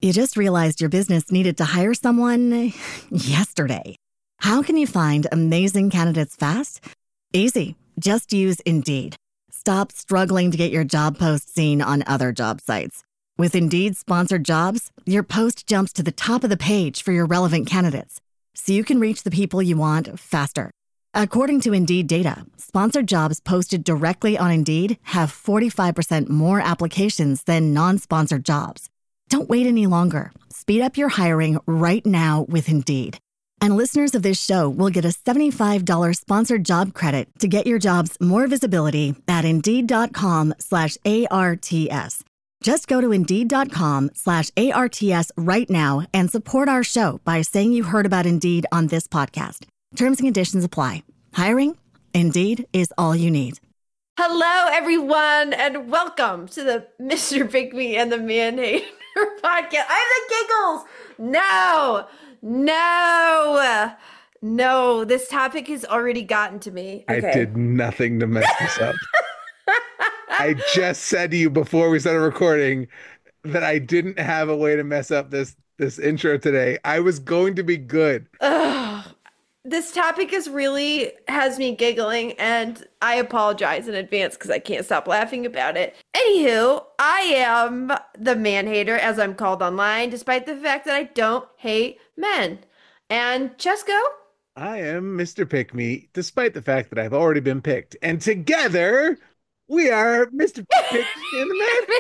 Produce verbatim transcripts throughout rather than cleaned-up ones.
You just realized your business needed to hire someone yesterday. How can you find amazing candidates fast? Easy. Just use Indeed. Stop struggling to get your job post seen on other job sites. With Indeed sponsored jobs, your post jumps to the top of the page for your relevant candidates, so you can reach the people you want faster. According to Indeed data, sponsored jobs posted directly on Indeed have forty-five percent more applications than non-sponsored jobs. Don't wait any longer. Speed up your hiring right now with Indeed. And listeners of this show will get a seventy-five dollars sponsored job credit to get your jobs more visibility at Indeed.com slash ARTS. Just go to Indeed.com slash ARTS right now and support our show by saying you heard about Indeed on this podcast. Terms and conditions apply. Hiring? Indeed is all you need. Hello, everyone, and welcome to the Mister Pick Me and the Man Hater podcast. I have the giggles. No, no, no. This topic has already gotten to me. Okay. I did nothing to mess this up. I just said to you before we started recording that I didn't have a way to mess up this this intro today. I was going to be good. Ugh. This topic is really has me giggling, and I apologize in advance because I can't stop laughing about it. Anywho, I am the man hater, as I'm called online, despite the fact that I don't hate men. And Chesko? I am Mister Pick Me, despite the fact that I've already been picked. And together, we are Mister Pick Me and the Man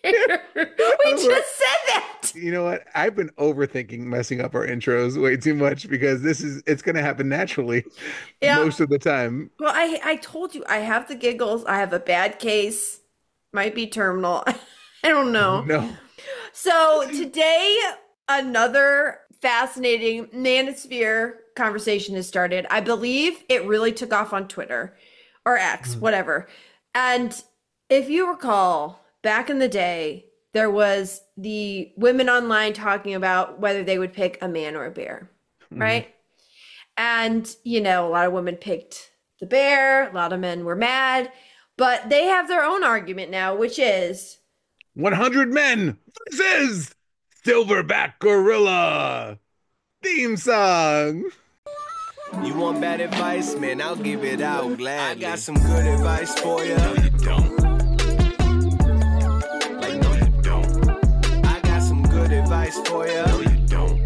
We just said that. You know what? I've been overthinking messing up our intros way too much because this is it's going to happen naturally yeah. most of the time. Well, I I told you I have the giggles. I have a bad case. Might be terminal. I don't know. No. So today, another fascinating manosphere conversation has started. I believe it really took off on Twitter or X, mm. whatever. And if you recall, back in the day, there was the women online talking about whether they would pick a man or a bear, mm-hmm. right? And, you know, a lot of women picked the bear. A lot of men were mad. But they have their own argument now, which is... one hundred men versus Silverback Gorilla. Theme song. You want bad advice? Man, I'll give it out gladly. I got some good advice for you. No, you don't. Advice for you. No, you don't.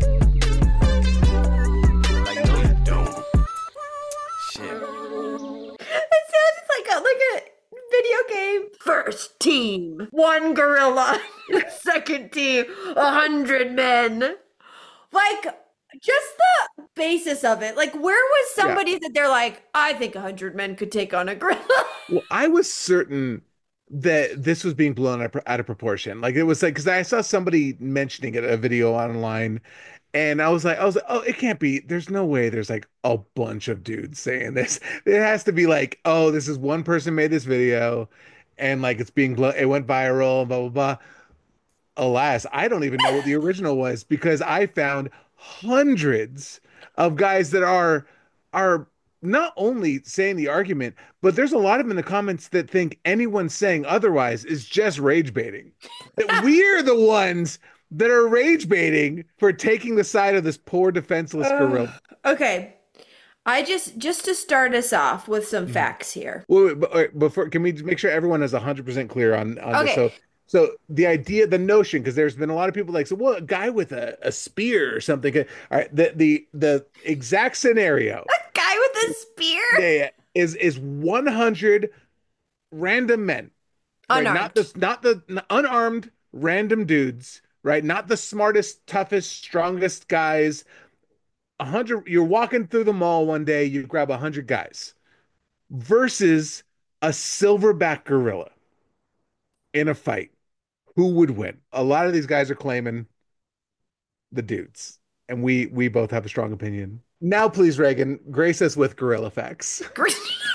Like, no, you don't. Shit. It sounds like a, like a video game. First team, one gorilla. Second team, a hundred men. Like, just the basis of it. Like, where was somebody yeah. that they're like, I think a hundred men could take on a gorilla? Well, I was certain that this was being blown out of proportion. Like it was like, because I saw somebody mentioning it, a video online, and I was like, I was like, oh, it can't be. There's no way there's like a bunch of dudes saying this. It has to be like, oh, this is one person made this video, and like it's being blown, it went viral, blah, blah, blah. Alas, I don't even know what the original was because I found hundreds of guys that are, are, not only saying the argument, but there's a lot of them in the comments that think anyone saying otherwise is just rage baiting. That we're the ones that are rage baiting for taking the side of this poor defenseless uh, gorilla. Okay. I just, just to start us off with some facts here. Wait, wait, wait, before, can we make sure everyone is one hundred percent clear on, on okay. this? So, so the idea, the notion, because there's been a lot of people like, so well, a guy with a, a spear or something. All right. The, the, the exact scenario. A guy with a spear? Yeah, is, is one hundred random men. Right? Unarmed. Not the, not the unarmed random dudes, right? Not the smartest, toughest, strongest guys. A hundred, you're walking through the mall one day, you grab a hundred guys versus a silverback gorilla in a fight. Who would win? A lot of these guys are claiming the dudes, and we we both have a strong opinion. Now, please, Reagan, grace us with gorilla facts. This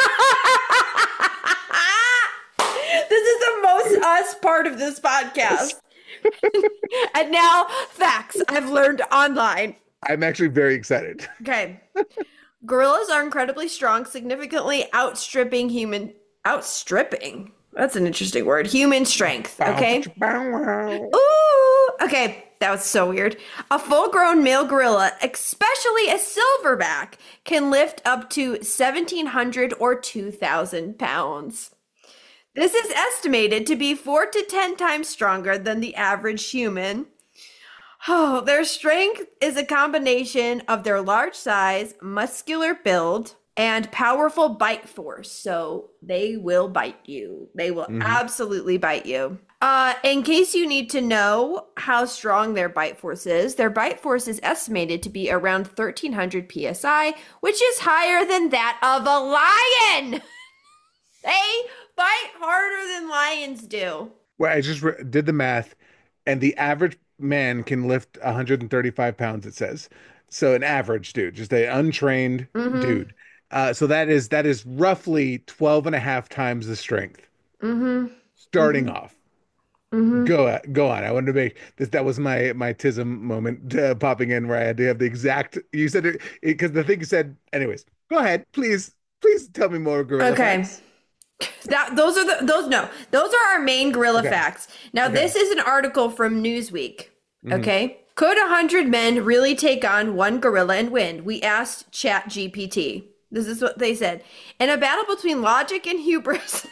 is the most us part of this podcast. And now, facts I've learned online. I'm actually very excited. Okay. Gorillas are incredibly strong, significantly outstripping human... Outstripping? That's an interesting word. Human strength. Bow, Okay. bow, wow. Ooh. Okay. That was so weird. A full-grown male gorilla, especially a silverback, can lift up to seventeen hundred or two thousand pounds. This is estimated to be four to ten times stronger than the average human. Oh, their strength is a combination of their large size, muscular build, and powerful bite force. So they will bite you. They will mm-hmm. absolutely bite you. Uh, in case you need to know how strong their bite force is, their bite force is estimated to be around thirteen hundred P S I, which is higher than that of a lion. They bite harder than lions do. Well, I just re- did the math, and the average man can lift one hundred thirty-five pounds, it says. So an average dude, just an untrained mm-hmm. dude. Uh, so that is that is roughly twelve and a half times the strength. Mm-hmm. Starting mm-hmm. off. Mm-hmm. Go go on. I wanted to make this. That was my my tism moment uh, popping in where I had to have the exact. You said it because the thing said. Anyways, go ahead, please, please tell me more gorilla okay. facts. That those are the those no those are our main gorilla okay. facts. Now okay. this is an article from Newsweek. Okay, mm-hmm. Could a hundred men really take on one gorilla and win? We asked ChatGPT. This is what they said. In a battle between logic and hubris.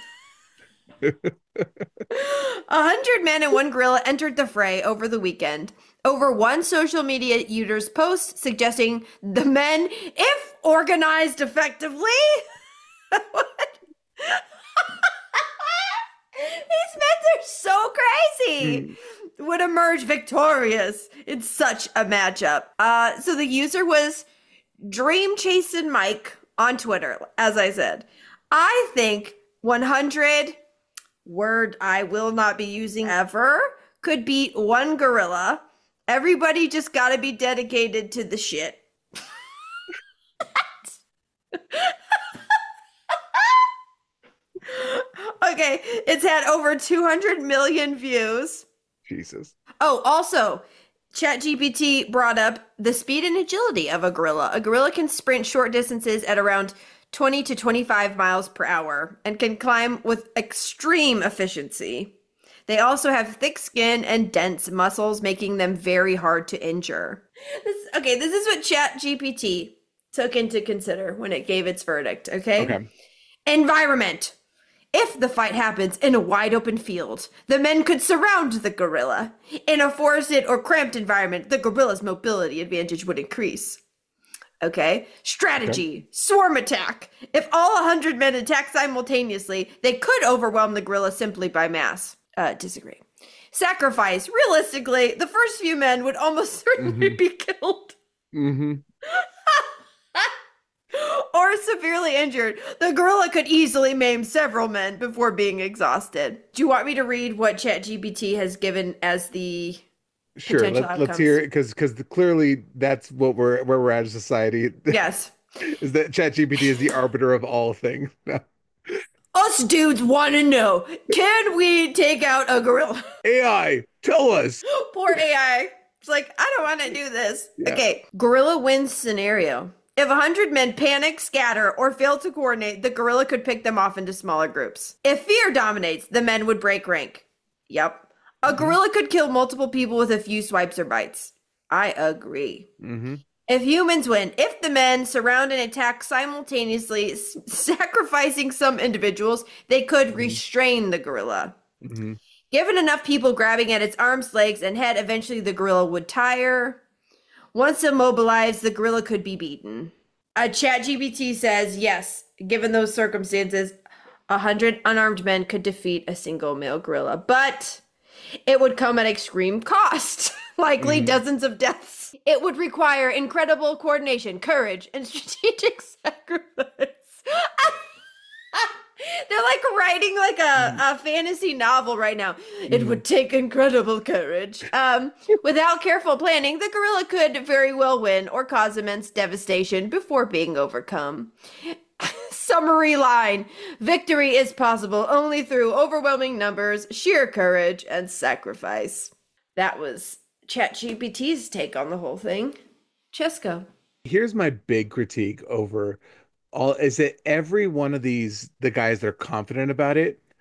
A hundred men and one gorilla entered the fray over the weekend. Over one social media user's post suggesting the men, if organized effectively, what? These men are so crazy. Mm. Would emerge victorious in such a matchup. Uh, so the user was Dream Chasing Mike on Twitter, as I said. I think one hundred, word I will not be using ever, could beat one gorilla. Everybody just gotta be dedicated to the shit. Okay, it's had over two hundred million views. Jesus. Oh, also, ChatGPT brought up the speed and agility of a gorilla. A gorilla can sprint short distances at around twenty to twenty-five miles per hour and can climb with extreme efficiency. They also have thick skin and dense muscles, making them very hard to injure. This, okay, this is what ChatGPT took into consider when it gave its verdict, okay? Okay. Environment. If the fight happens in a wide open field, the men could surround the gorilla. In a forested or cramped environment, the gorilla's mobility advantage would increase. Okay. Strategy. Okay. Swarm attack. If all one hundred men attack simultaneously, they could overwhelm the gorilla simply by mass. Uh, disagree. Sacrifice. Realistically, the first few men would almost certainly mm-hmm. be killed. Mm-hmm. Or severely injured. The gorilla could easily maim several men before being exhausted. Do you want me to read what ChatGPT has given as the sure? potential Let, outcomes? Let's hear it because because clearly that's what we're where we're at as a society. Yes, is that ChatGPT is the arbiter of all things. Us dudes want to know: can we take out a gorilla? A I, tell us. Poor A I. It's like I don't want to do this. Yeah. Okay, gorilla wins scenario. If one hundred men panic, scatter, or fail to coordinate, the gorilla could pick them off into smaller groups. If fear dominates, the men would break rank. Yep. A mm-hmm. gorilla could kill multiple people with a few swipes or bites. I agree. Mm-hmm. If humans win, if the men surround and attack simultaneously, s- sacrificing some individuals, they could mm-hmm. restrain the gorilla. Mm-hmm. Given enough people grabbing at its arms, legs, and head, eventually the gorilla would tire. Once immobilized, the gorilla could be beaten. A ChatGPT says, yes, given those circumstances, a hundred unarmed men could defeat a single male gorilla, but it would come at extreme cost, likely mm. dozens of deaths. It would require incredible coordination, courage, and strategic sacrifice. They're like writing like a, a fantasy novel right now. It would take incredible courage. Um, without careful planning, the gorilla could very well win or cause immense devastation before being overcome. Summary line. Victory is possible only through overwhelming numbers, sheer courage, and sacrifice. That was ChatGPT's take on the whole thing. Chesko. Here's my big critique over all is that every one of these, the guys that are confident about it,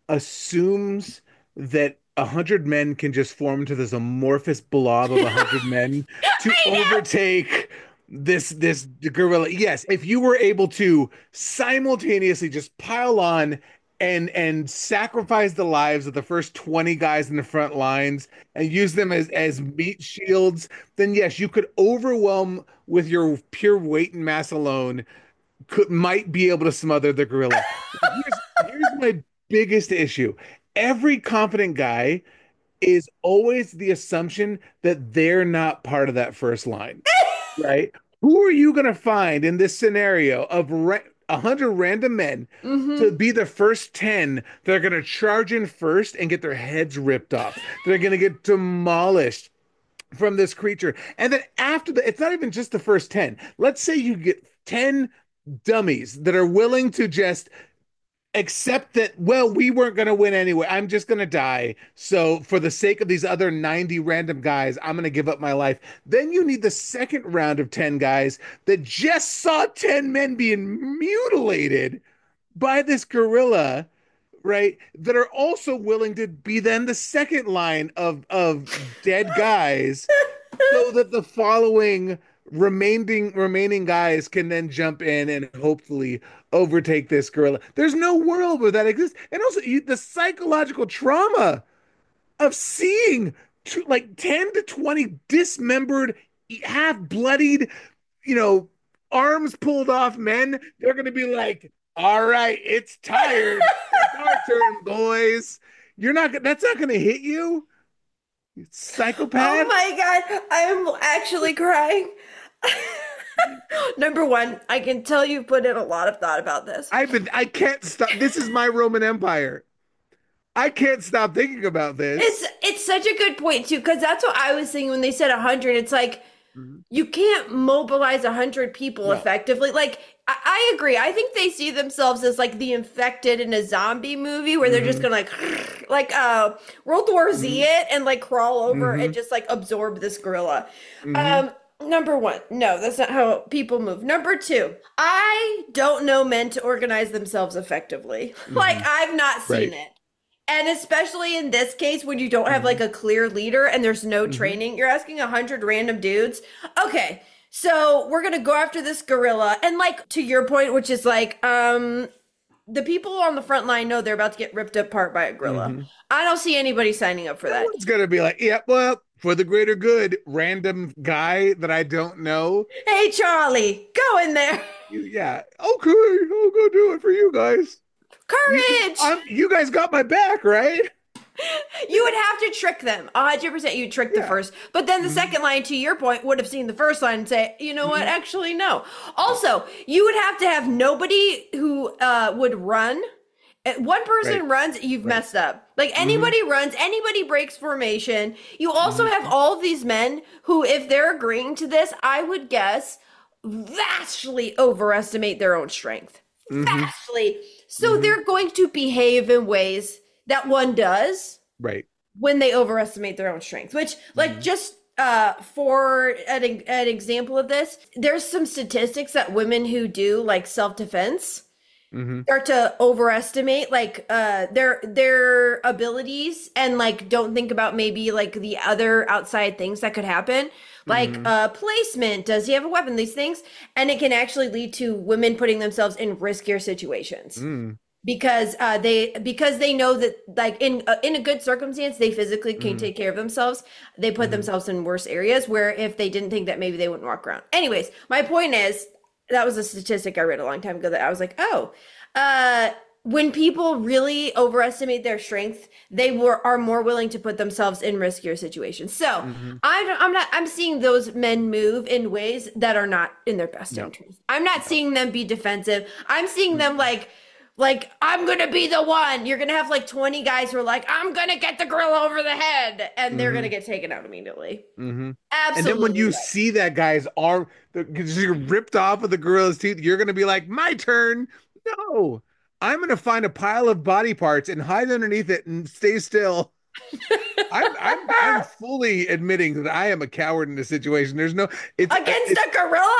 assumes that a hundred men can just form into this amorphous blob of a hundred men to overtake this this gorilla. Yes, if you were able to simultaneously just pile on and and sacrifice the lives of the first twenty guys in the front lines and use them as as meat shields, then yes, you could overwhelm with your pure weight and mass alone, could might be able to smother the gorilla. Here's, here's my biggest issue. Every confident guy is always the assumption that they're not part of that first line, right? Who are you going to find in this scenario of ra- one hundred random men Mm-hmm. to be the first ten that are going to charge in first and get their heads ripped off? They're going to get demolished from this creature. And then after that, it's not even just the first ten. Let's say you get ten dummies that are willing to just accept that, well, we weren't going to win anyway. I'm just going to die. So for the sake of these other ninety random guys, I'm going to give up my life. Then you need the second round of ten guys that just saw ten men being mutilated by this gorilla, right? That are also willing to be then the second line of, of dead guys so that the following remaining remaining guys can then jump in and hopefully overtake this gorilla. There's no world where that exists. And also you, the psychological trauma of seeing t- like ten to twenty dismembered, half bloodied, you know, arms pulled off men. They're going to be like, all right, it's tired. It's our turn, boys. You're not, that's not going to hit you. You psychopath. Oh my God, I'm actually crying. Number one, I can tell you've put in a lot of thought about this. I've been, I can't stop. This is my Roman Empire. I can't stop thinking about this. It's it's such a good point too, because that's what I was thinking when they said a hundred. It's like Mhm. you can't mobilize a hundred people No. effectively. Like I, I agree. I think they see themselves as like the infected in a zombie movie where they're just Mhm. gonna like like uh World War Z it and like crawl over Mhm. and just like absorb this gorilla. Mhm. Um. Number one, no, that's not how people move. Number two, I don't know men to organize themselves effectively. Like I've not seen Right. it. And especially in this case, when you don't have like a clear leader and there's no training, you're asking a hundred random dudes. Okay, so we're gonna go after this gorilla, and like to your point, which is like, um, the people on the front line know they're about to get ripped apart by a gorilla. Mhm. I don't see anybody signing up for that. It's going to be like, yeah, well, for the greater good, random guy that I don't know. Hey, Charlie, go in there. Yeah, okay, I'll go do it for you guys. Courage. I'm, you guys got my back, right? You would have to trick them. one hundred percent you'd trick the Yeah. first. But then the second line, to your point, would have seen the first line and say, you know what, actually, no. Also, you would have to have nobody who uh, would run. Uh, One person Right. runs, you've messed up. Like anybody runs, anybody breaks formation. You also have all of these men who, if they're agreeing to this, I would guess vastly overestimate their own strength. Vastly. So they're going to behave in ways that one does Right. when they overestimate their own strength, which like just uh for an, an example of this, there's some statistics that women who do like self-defense hmm start to overestimate like uh their their abilities and like don't think about maybe like the other outside things that could happen, like Mhm. uh placement, does he have a weapon, these things, and it can actually lead to women putting themselves in riskier situations Mm. because uh they because they know that like in uh, in a good circumstance they physically can Mhm. take care of themselves. They put Mhm. themselves in worse areas where if they didn't think that, maybe they wouldn't walk around. Anyways, my point is, that was a statistic I read a long time ago that I was like, oh, uh when people really overestimate their strength, they were are more willing to put themselves in riskier situations. So Mhm. I don't, I'm not I'm seeing those men move in ways that are not in their best No. interest. I'm not seeing them be defensive. I'm seeing them like like I'm gonna be the one. You're gonna have like twenty guys who are like, I'm gonna get the gorilla over the head, and they're Mhm. gonna get taken out immediately. hmm Absolutely. And then when you right. see that guy's arm, because you're ripped off of the gorilla's teeth, you're going to be like, my turn. No, I'm going to find a pile of body parts and hide underneath it and stay still. I'm, I'm, I'm fully admitting that I am a coward in this situation. There's no, it's, against it's a gorilla.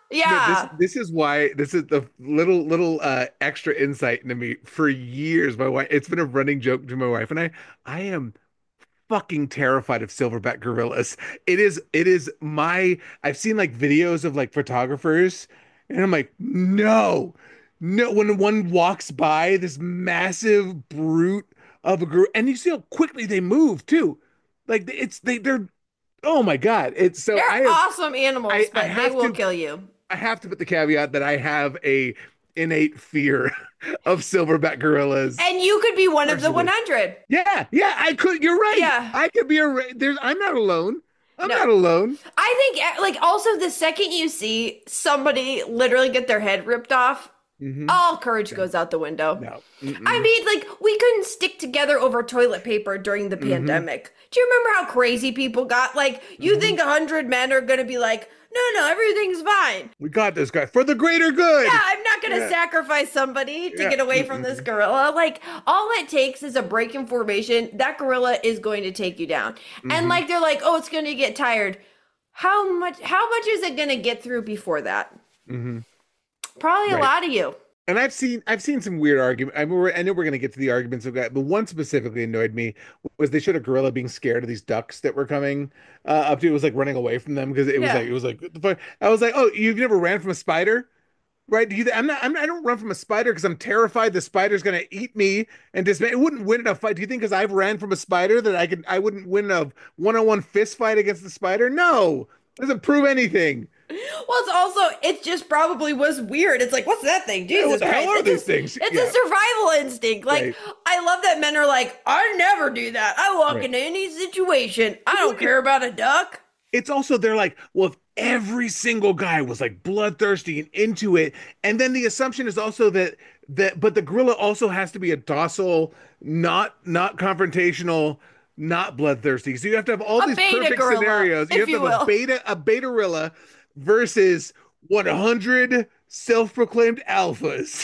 Yeah. No, this this is why this is the little little uh extra insight into me for years. My wife, it's been a running joke to my wife and I. I am fucking terrified of silverback gorillas. It is it is my I've seen like videos of like photographers and I'm like, no, no, when one walks by this massive brute of a gorilla, and you see how quickly they move too. Like it's they they're oh my God. It's so They're I have awesome animals, I, I but they have will to kill you. I have to put the caveat that I have a innate fear of silverback gorillas. And you could be one of the Personally. one hundred. Yeah, yeah, I could. You're right. Yeah. I could be a. ra- There's. I'm not alone. I'm No. not alone. I think, uh, like, also the second you see somebody literally get their head ripped off, Mhm. all courage goes out the window. No. Mm-mm. I mean, like, we couldn't stick together over toilet paper during the Mhm. pandemic. Do you remember how crazy people got? Like, you Mhm. think a hundred men are going to be like, no, no, everything's fine. We got this guy for the greater good. Yeah, I'm not going to Yeah. sacrifice somebody to Yeah. get away from this gorilla. Like, all it takes is a break in formation. That gorilla is going to take you down. And Mhm. like, they're like, oh, it's going to get tired. How much? How much is it going to get through before that? Mhm. Probably a Right. lot of you. And I've seen I've seen some weird argument. I, mean, we're- I know we're going to get to the arguments of that, but one specifically annoyed me was they showed a gorilla being scared of these ducks that were coming uh, up to. It was like running away from them because it was Yeah. like it was like what the fuck? I was like, oh, you've never ran from a spider, right? Do you? I'm not. I'm not I don't run from a spider because I'm terrified the spider's going to eat me and dismay. It wouldn't win in a fight. Do you think because I've ran from a spider that I could I wouldn't win a one-on-one fist fight against the spider? No, doesn't prove anything. Well, it's also, it just probably was weird. It's like, what's that thing? Jesus what the hell Christ. are It's these a- things? It's Yeah. a survival instinct. Like, Right. I love that men are like, I never do that. I walk Right. into any situation. I don't care about a duck. It's also they're like, well, if every single guy was like bloodthirsty and into it, and then the assumption is also that that but the gorilla also has to be a docile, not not confrontational, not bloodthirsty. So you have to have all A these beta perfect gorilla, scenarios. You if have to you have a will. beta a beta gorilla versus one hundred self-proclaimed alphas.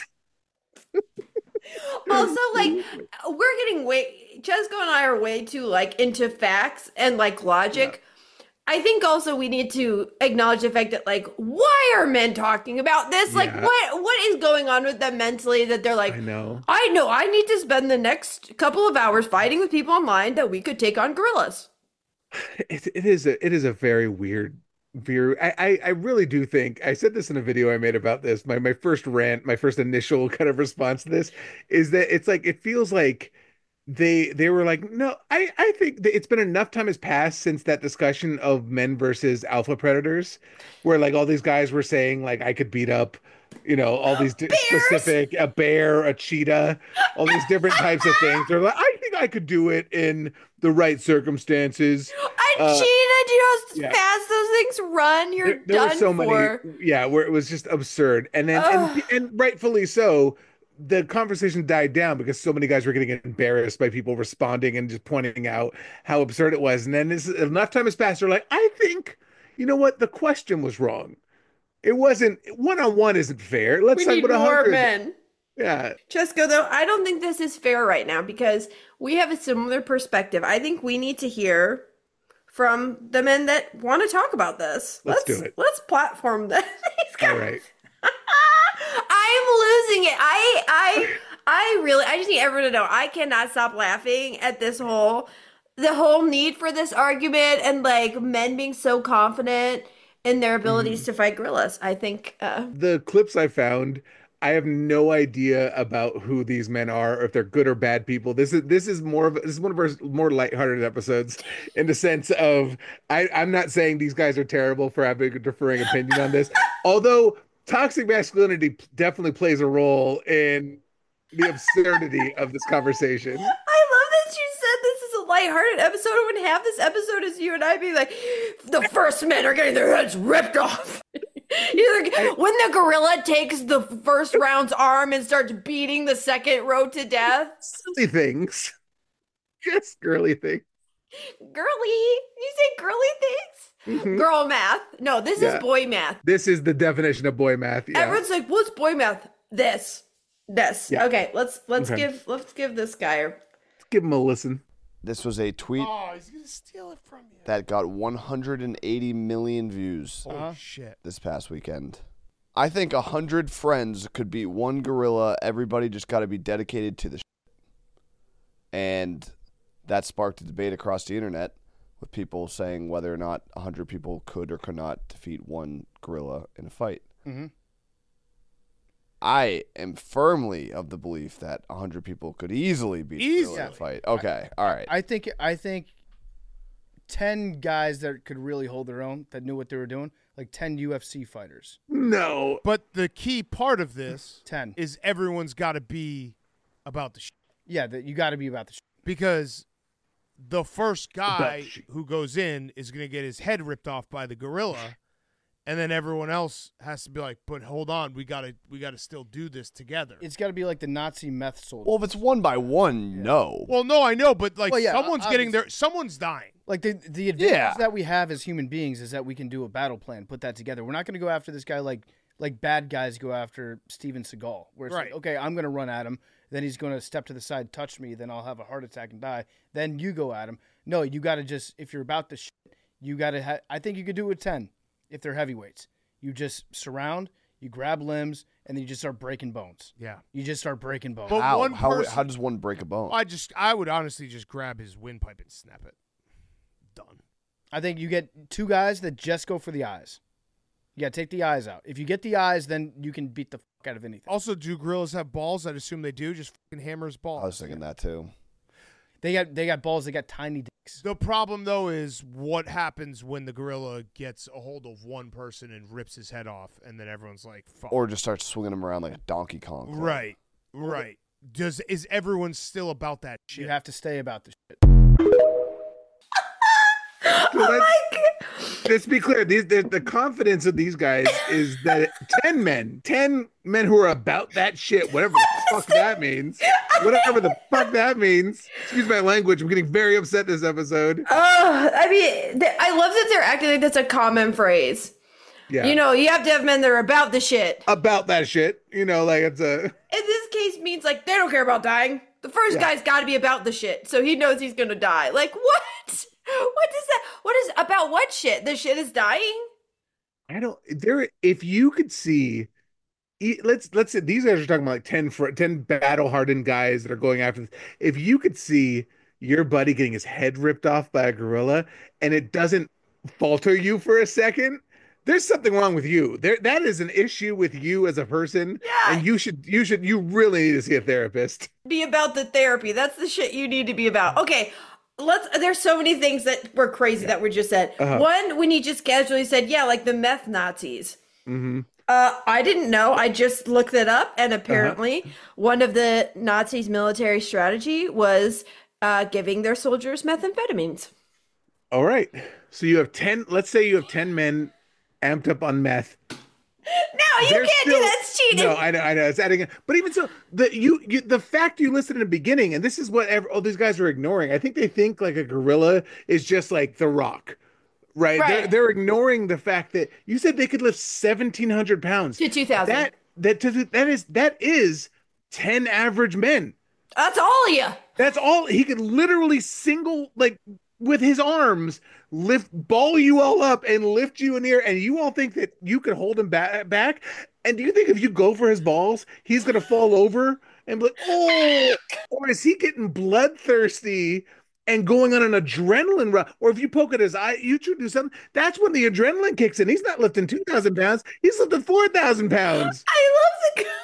Also, like, we're getting way, Chesco and I are way too, like, into facts and, like, logic. I think also we need to acknowledge the fact that, like, why are men talking about this? Like, Yeah. what what is going on with them mentally that they're like, I know. I know I need to spend the next couple of hours fighting with people online that we could take on gorillas. It, it is a it is a very weird view. I, I I really do think I said this in a video I made about this. My my first rant, my first initial kind of response to this is that it's like it feels like they they were like, no, I I think that it's been enough time has passed since that discussion of men versus alpha predators, where like all these guys were saying like I could beat up, you know, all these di- specific a bear, a cheetah, all these different types of things. They're like, I think I could do it in the right circumstances. A Uh, cheetah, do you know how yeah. fast those things run? You're There, there done were so for. many, yeah, where it was just absurd, and then and, Ugh. and rightfully so. The conversation died down because so many guys were getting embarrassed by people responding and just pointing out how absurd it was. And then this, enough time has passed. They're like, I think, you know what? The question was wrong. It wasn't one on one. Isn't fair. Let's We talk need about a more hundred. men. Yeah, Chesco, though, I don't think this is fair right now because we have a similar perspective. I think we need to hear from the men that want to talk about this. Let's do it. Let's platform this. all right. I'm losing it. I I I really I just need everyone to know I cannot stop laughing at this whole the whole need for this argument and like men being so confident in their abilities Mm-hmm. to fight gorillas. I think uh The clips I found, I have no idea about who these men are or if they're good or bad people. This is this is more of this is one of our more lighthearted episodes in the sense of I, I'm not saying these guys are terrible for having a differing opinion on this. Although toxic masculinity definitely plays a role in the absurdity of this conversation. I love that you said this is a lighthearted episode. I wouldn't have this episode as you and I being like, the first men are getting their heads ripped off. You're like, when the gorilla takes the first round's arm and starts beating the second row to death. Silly things. Just girly things. Girly. You say girly things? Mhm. Girl math. No, this Yeah. is boy math. This is the definition of boy math. Yeah. Everyone's like, what's boy math? This. This. Yeah. Okay, let's let's Okay. give let's give this guy a Give him a listen. This was a tweet Oh, he's gonna steal it from you. that got one hundred eighty million views Holy shit. this past weekend. I think a hundred friends could beat one gorilla. Everybody just got to be dedicated to the shit. And that sparked a debate across the internet with people saying whether or not a hundred people could or could not defeat one gorilla in a fight. Mm-hmm. I am firmly of the belief that a hundred people could easily beat a gorilla in a fight. Okay, all right. I think I think ten guys that could really hold their own, that knew what they were doing, like ten U F C fighters. No. But the key part of this ten is everyone's got to be about the shit. Yeah, that you got to be about the shit. Because the first guy About shit. who goes in is going to get his head ripped off by the gorilla, and then everyone else has to be like, "But hold on, we got to we got to still do this together." It's got to be like the Nazi meth soldier. Well, if it's one by one, no. Well, no, I know, but like Well, yeah, someone's getting obviously. there, someone's dying. Like the the advantage Yeah. that we have as human beings is that we can do a battle plan, put that together. We're not going to go after this guy like like bad guys go after Steven Seagal, where it's Right. like, okay, I'm going to run at him, then he's going to step to the side, touch me, then I'll have a heart attack and die. Then you go at him. No, you got to just, if you're about the shit, you got to. Ha- I think you could do it with ten if they're heavyweights. You just surround, you grab limbs, and then you just start breaking bones. Yeah. You just start breaking bones. But How? one How, person- how does one break a bone? I just, I would honestly just grab his windpipe and snap it. Done. I think you get two guys that just go for the eyes. You got to take the eyes out. If you get the eyes, then you can beat the fuck out of anything. Also, do gorillas have balls? I'd assume they do. Just fucking hammer his balls. I was thinking that too. They got they got balls. They got tiny dicks. The problem, though, is what happens when the gorilla gets a hold of one person and rips his head off, and then everyone's like, fuck. Or just start swinging them around like a Donkey Kong. club. Right, right. Does Is everyone still about that shit? You have to stay about the shit. So let's, let's be clear. These the, the confidence of these guys is that ten men, ten men who are about that shit, whatever the fuck that means, whatever the fuck that means. Excuse my language. I'm getting very upset this episode. Oh, I mean, th- I love that they're acting like that's a common phrase. Yeah, You know, you have to have men that are about the shit. about that shit. You know, like it's a. In this case, means like they don't care about dying. The first Yeah. guy's got to be about the shit, so he knows he's gonna die. Like what? What does that? What is about what shit? The shit is dying. I don't. There, if you could see, e- let's let's say these guys are talking about like ten fr- ten battle hardened guys that are going after this. If you could see your buddy getting his head ripped off by a gorilla and it doesn't falter you for a second, there's something wrong with you. There, that is an issue with you as a person, Yeah. and you should you should you really need to see a therapist. Be about the therapy. That's the shit you need to be about. Okay. Let's. There's so many things that were crazy that were just said. Uh-huh. One, when you just casually said, "Yeah, like the meth Nazis." Mm-hmm. Uh, I didn't know. I just looked it up, and apparently, Uh-huh. one of the Nazis' military strategy was uh, giving their soldiers methamphetamines. All right, so you have ten. Let's say you have ten men amped up on meth. No, you They're can't do still- that. It's cheating. No, I know, I know. It's adding, but even so, the you, you the fact you listed in the beginning, and this is what ev- all these guys are ignoring. I think they think like a gorilla is just like The Rock, right? They're Right. they're ignoring the fact that you said they could lift seventeen hundred pounds To two thousand. That that to, the- that is that is ten average men. That's all of you. That's all he could literally single like with his arms lift ball you all up and lift you in the air, and you all think that you could hold him back back and do you think if you go for his balls he's gonna fall over and be like, oh, or is he getting bloodthirsty and going on an adrenaline rush? Or if you poke at his eye, you should do something, that's when the adrenaline kicks in. He's not lifting two thousand pounds, he's lifting four thousand pounds. I love the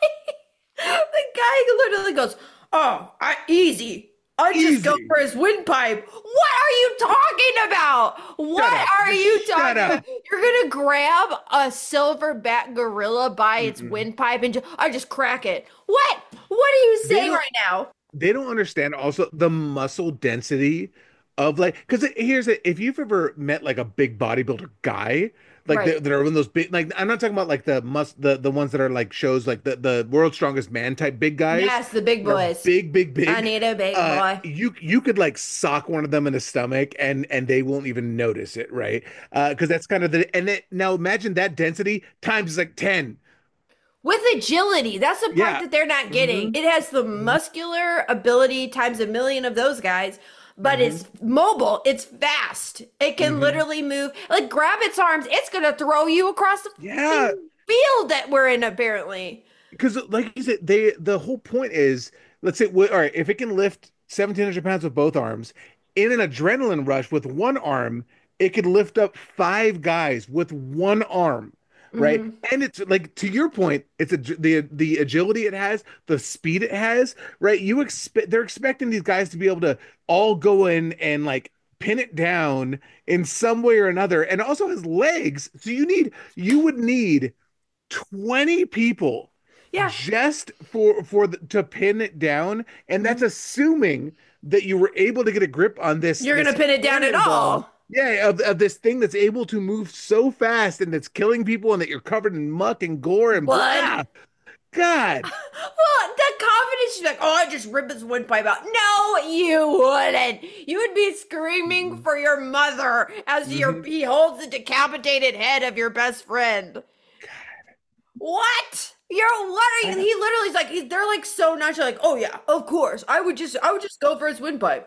guy. The guy literally goes, "Oh, I, easy. I just go Easy. for his windpipe." What are you talking about? What up. are you Shut talking up. about? You're gonna grab a silverback gorilla by its windpipe and just, I just crack it. What? What are you They saying don't- right now? They don't understand also the muscle density of like, because here's it, if you've ever met like a big bodybuilder guy, like Right. that, that are in those big, like I'm not talking about like the must the the ones that are like shows like the the world's strongest man type big guys. Yes, the big They're boys. big big big. I need a big Uh, boy. you you could like sock one of them in the stomach and and they won't even notice it, right? Uh, because that's kind of the and it, now imagine that density times like ten. With agility. That's the part Yeah. that they're not getting. It has the muscular ability times a million of those guys, but it's mobile. It's fast. It can literally move. Like grab its arms. It's gonna throw you across the. Yeah. field that we're in, apparently. Because, like you said, they the whole point is, let's say, all right, if it can lift seventeen hundred pounds with both arms, in an adrenaline rush with one arm, it could lift up five guys with one arm, right? Mhm. And it's like, to your point, it's a, the the agility it has, the speed it has, right? You expect they're expecting these guys to be able to all go in and like pin it down in some way or another, and also has legs. So you need you would need twenty people Yeah. just for for the, to pin it down, and that's assuming that you were able to get a grip on this. You're this gonna pin it down at cannonball. all. Yeah, of, of this thing that's able to move so fast and that's killing people, and that you're covered in muck and gore and Blood. blah. God, Well, the confidence, she's like, oh, I just ripped this windpipe out. No, you wouldn't. You would be screaming for your mother as your he holds the decapitated head of your best friend. What? You're what are you? He literally is like, he, they're like so nonchalant, like, oh yeah, of course. I would just, I would just go for his windpipe.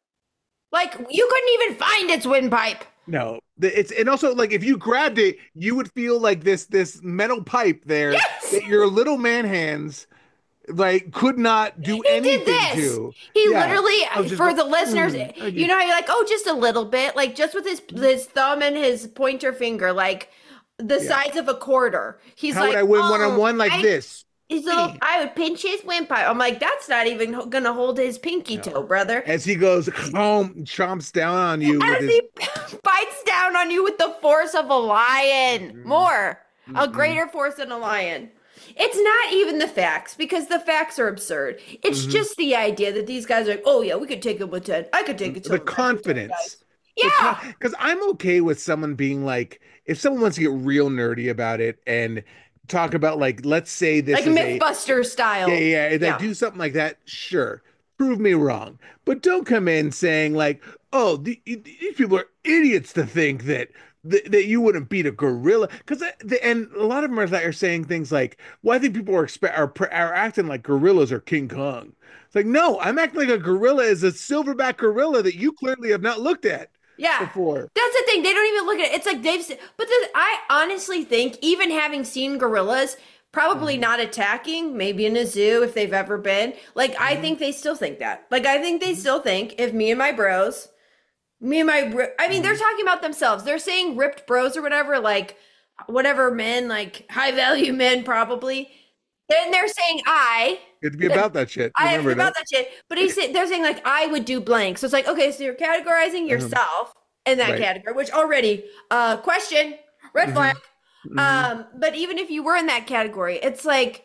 Like, you couldn't even find its windpipe. no, The- it's and also like if you grabbed it, you would feel like this this metal pipe there Yes! that your little man hands like could not do He anything did this. to. He Yeah. literally, I was just for like, the listeners, "Mm, I you know how you're like, oh, just a little bit, like just with his his thumb and his pointer finger, like the Yeah. size of a quarter. He's How like, would I win oh, one on one like I- this? His little, I would pinch his windpipe. I'm like, that's not even ho- gonna hold his pinky toe, brother. As he goes home, chomps down on you with As his. he bites down on you with the force of a lion, more, a greater force than a lion. It's not even the facts, because the facts are absurd. It's just the idea that these guys are like, oh yeah, we could take him with ten. I could take it to The him with ten, confidence. guys. Yeah. Because I'm okay with someone being like, if someone wants to get real nerdy about it and talk about like, let's say this Like is a, Mythbuster style. yeah, yeah, yeah, they Yeah. do something like that, sure. Prove me wrong. But don't come in saying like, oh, the, these people are idiots to think that that, that you wouldn't beat a gorilla. Because and a lot of them are, like, are saying things like, well, I think people are, expe- are are acting like gorillas are King Kong. It's like, no, I'm acting like a gorilla is a silverback gorilla that you clearly have not looked at Yeah. before. That's the thing. They don't even look at it. It's like they've seen, but the, I honestly think even having seen gorillas, probably not attacking, maybe in a zoo if they've ever been, like, I think they still think that. Like, I think they still think if me and my bros, me and my, bro- I mean, they're talking about themselves. They're saying ripped bros or whatever, like, whatever men, like high value men probably. Then they're saying I, It'd be about that shit. I have Remember about that shit. But he's say- they're saying like I would do blank. So it's like, okay, so you're categorizing yourself in that Right. category, which already uh question, red Mhm. flag. Mhm. Um, but even if you were in that category, it's like,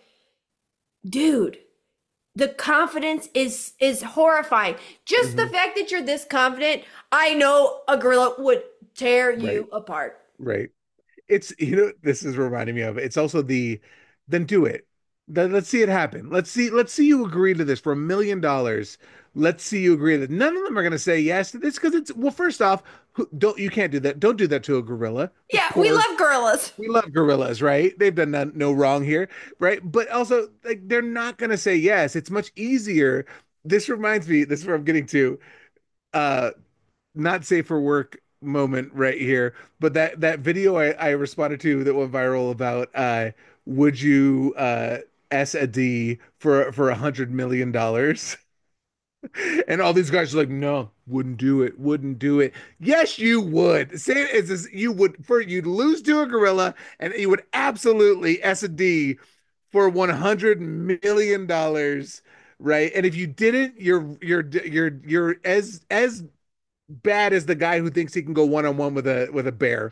dude, the confidence is is horrifying. Just the fact that you're this confident, I know a gorilla would tear you apart. Right. It's, you know, this is reminding me of, it's also the, then do it. Then let's see it happen. Let's see, let's see you agree to this for a million dollars. Let's see you agree that none of them are going to say yes to this because it's, well, first off, who- don't, you can't do that. Don't do that to a gorilla. Of Yeah, we course. love gorillas. We love gorillas, right? They've done no, no wrong here, right? But also, like, they're not going to say yes. It's much easier. This reminds me, this is where I'm getting to, uh, not safe for work moment right here, but that that video I, I responded to that went viral about uh, would you uh, S a D for for a hundred million dollars? And all these guys are like, no, wouldn't do it, wouldn't do it. Yes, you would. Say it as this, you would for you'd lose to a gorilla, and you would absolutely S a D for one hundred million dollars, right? And if you didn't, you're you're you're you're as as bad as the guy who thinks he can go one on one with a with a bear.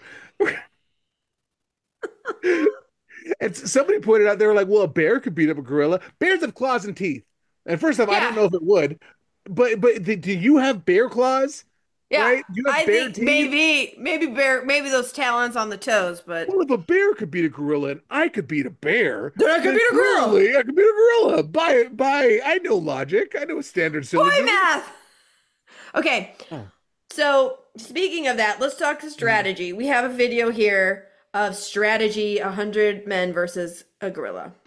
And somebody pointed out, they were like, well, a bear could beat up a gorilla. Bears have claws and teeth. And first off, I don't Yeah. know if it would, but but th- do you have bear claws? Yeah, Right? You have I bear think teeth? maybe maybe bear maybe those talons on the toes, but Well, if a bear could beat a gorilla and I could beat a bear, Then I could beat a gorilla. clearly I could beat a gorilla. By by, I know logic. I know standard boy syllogism. math. Okay, Oh. so speaking of that, let's talk to strategy. We have a video here of strategy: a hundred men versus a gorilla.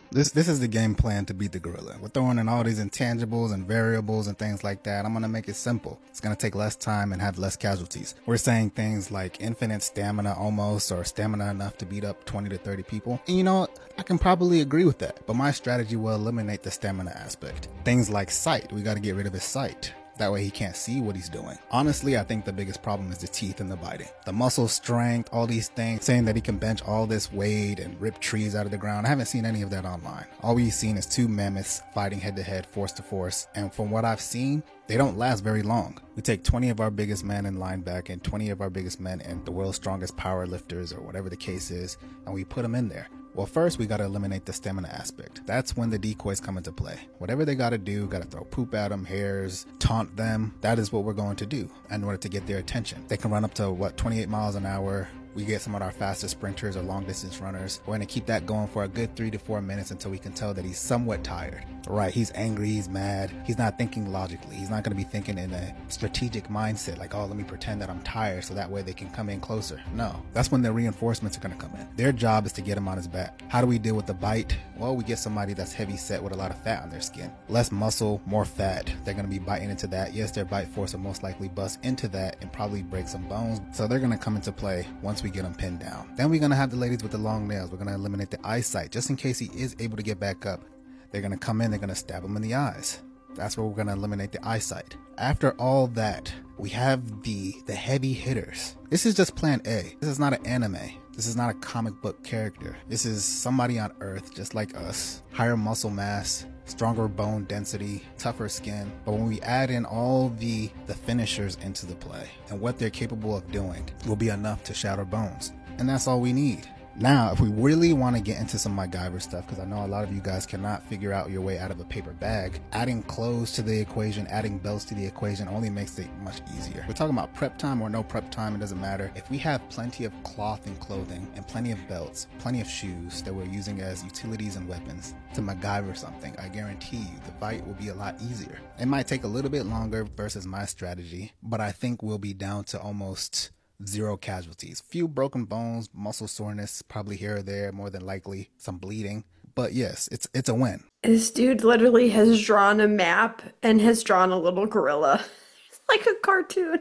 This this is the game plan to beat the gorilla. We're throwing in all these intangibles and variables and things like that. I'm going to make it simple. It's going to take less time and have less casualties. We're saying things like infinite stamina almost, or stamina enough to beat up twenty to thirty people. And you know what? I can probably agree with that. But my strategy will eliminate the stamina aspect. Things like sight. We got to get rid of his sight. That way he can't see what he's doing. Honestly, I think the biggest problem is the teeth and the biting. The muscle strength, all these things, saying that he can bench all this weight and rip trees out of the ground. I haven't seen any of that online. All we've seen is two mammoths fighting head to head, force to force. And from what I've seen, they don't last very long. We take twenty of our biggest men in linebacker and twenty of our biggest men and the world's strongest power lifters, or whatever the case is, and we put them in there. Well, first we got to eliminate the stamina aspect. That's when the decoys come into play. Whatever they got to do, got to throw poop at them, hairs, taunt them. That is what we're going to do in order to get their attention. They can run up to, what, twenty-eight miles an hour. We get some of our fastest sprinters or long distance runners. We're going to keep that going for a good three to four minutes until we can tell that he's somewhat tired. Right, he's angry, he's mad. He's not thinking logically. He's not going to be thinking in a strategic mindset like, oh, let me pretend that I'm tired so that way they can come in closer. No, that's when the reinforcements are going to come in. Their job is to get him on his back. How do we deal with the bite? Well, we get somebody that's heavy set with a lot of fat on their skin. Less muscle, more fat. They're going to be biting into that. Yes, their bite force will most likely bust into that and probably break some bones. So they're going to come into play once we get them pinned down. Then we're going to have the ladies with the long nails. We're going to eliminate the eyesight just in case he is able to get back up. They're going to come in, they're going to stab him in the eyes. That's where we're going to eliminate the eyesight. After all that, we have the the heavy hitters. This is just plan A. This is not an anime. This is not a comic book character. This is somebody on Earth just like us. Higher muscle mass, stronger bone density, tougher skin. But when we add in all the, the finishers into the play and what they're capable of doing will be enough to shatter bones. And that's all we need. Now, if we really want to get into some MacGyver stuff, because I know a lot of you guys cannot figure out your way out of a paper bag, adding clothes to the equation, adding belts to the equation only makes it much easier. We're talking about prep time or no prep time, it doesn't matter. If we have plenty of cloth and clothing and plenty of belts, plenty of shoes that we're using as utilities and weapons to MacGyver something, I guarantee you the fight will be a lot easier. It might take a little bit longer versus my strategy, but I think we'll be down to almost zero casualties. Few broken bones, muscle soreness, probably here or there, more than likely some bleeding. But yes, it's it's a win. This dude literally has drawn a map and has drawn a little gorilla. It's like a cartoon.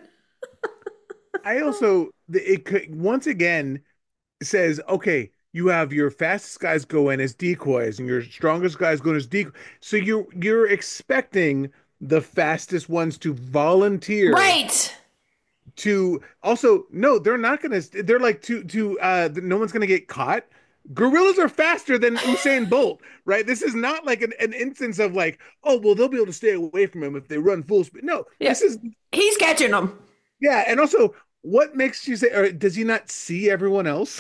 I also, it could, once again says, okay, you have your fastest guys go in as decoys and your strongest guys go in as decoys. So you're, you're expecting the fastest ones to volunteer. Right. To also, no, they're not going to, they're like to, to, uh, no one's going to get caught. Gorillas are faster than Usain Bolt, right? This is not like an, an instance of like, oh, well, they'll be able to stay away from him if they run full speed. No, yeah. This is, he's catching them. Yeah. And also, what makes you say, or does he not see everyone else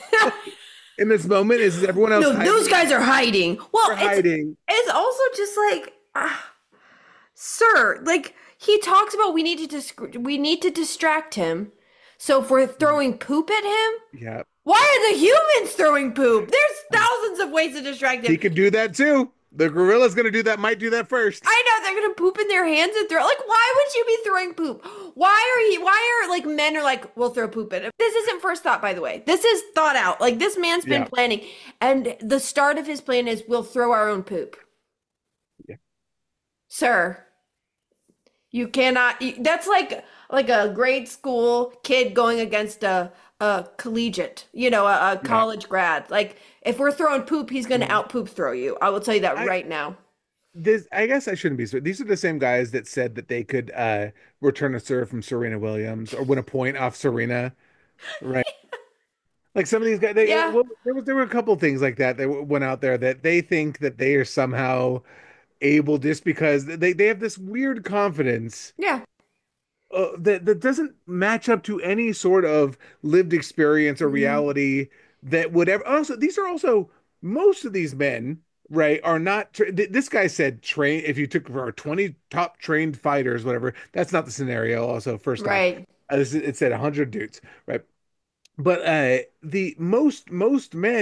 in this moment? Is everyone else? No, hiding? Those guys are hiding. Well, it's, hiding. It's also just like, uh, sir, like, he talks about we need to dis- we need to distract him. So if we're throwing poop at him, yeah. Why are the humans throwing poop? There's thousands of ways to distract him. He could do that too. The gorilla's gonna do that. Might do that first. I know they're gonna poop in their hands and throw. Like, why would you be throwing poop? Why are he? Why are like men are like, we'll throw poop at him? This isn't first thought, by the way. This is thought out. Like this man's been yeah. planning, and the start of his plan is we'll throw our own poop. Yeah, sir. You cannot. That's like like a grade school kid going against a, a collegiate, you know, a, a college yeah. grad. Like if we're throwing poop, he's going to yeah. out poop throw you. I will tell you that I, right now. This, I guess I shouldn't be. These are the same guys that said that they could uh, return a serve from Serena Williams or win a point off Serena, right? Like some of these guys, they, yeah. well, there was there were a couple things like that that went out there that they think that they are somehow able just because they, they have this weird confidence yeah uh, that, that doesn't match up to any sort of lived experience or reality mm-hmm. that would ever also these are also most of these men right are not tra- this guy said train if you took our twenty top trained fighters whatever that's not the scenario also first right time. Uh, it said one hundred dudes right but uh the most most men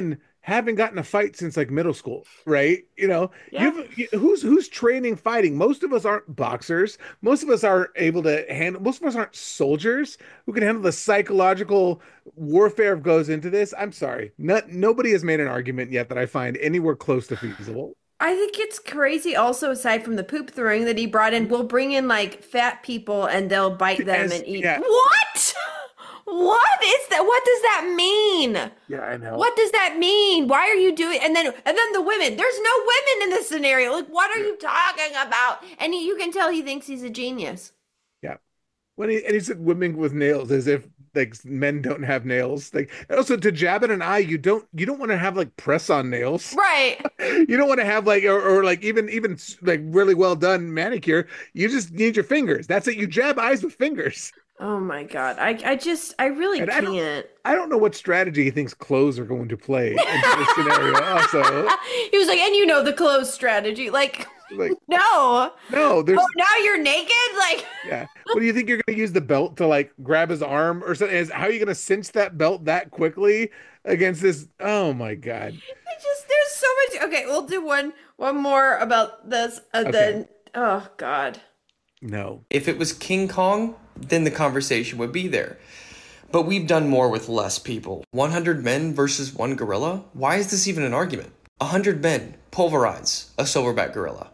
haven't gotten a fight since like middle school, right? You know, Yeah. you've you, who's who's training fighting? Most of us aren't boxers. Most of us aren't able to handle. Most of us aren't soldiers who can handle the psychological warfare that goes into this. I'm sorry, not nobody has made an argument yet that I find anywhere close to feasible. I think it's crazy also, aside from the poop throwing that he brought in, we'll bring in like fat people and they'll bite them As- and eat. yeah. What? What is that? What does that mean? Yeah, I know. What does that mean? Why are you doing? And then, and then the women. There's no women in this scenario. Like, what are you talking about? And he, you can tell he thinks he's a genius. Yeah. When he and he said women with nails, as if like men don't have nails. Like also to jab at an eye, you don't you don't want to have like press on nails. Right. You don't want to have like or, or like even even like really well done manicure. You just need your fingers. That's it. You jab eyes with fingers. Oh my God. I, I just, I really And I don't- can't. I don't know what strategy he thinks clothes are going to play in this scenario. Also, He was like, and you know the clothes strategy. Like, like no. no, there's Oh, now you're naked? Like, yeah. What do you think you're going to use the belt to like grab his arm or something? Is how are you going to cinch that belt that quickly against this? Oh my God. I just, there's so much. Okay, we'll do one, one more about this. Uh, Okay. Then, oh God. No. If it was King Kong, then the conversation would be there. But we've done more with less people. one hundred men versus one gorilla? Why is this even an argument? one hundred men pulverize a silverback gorilla.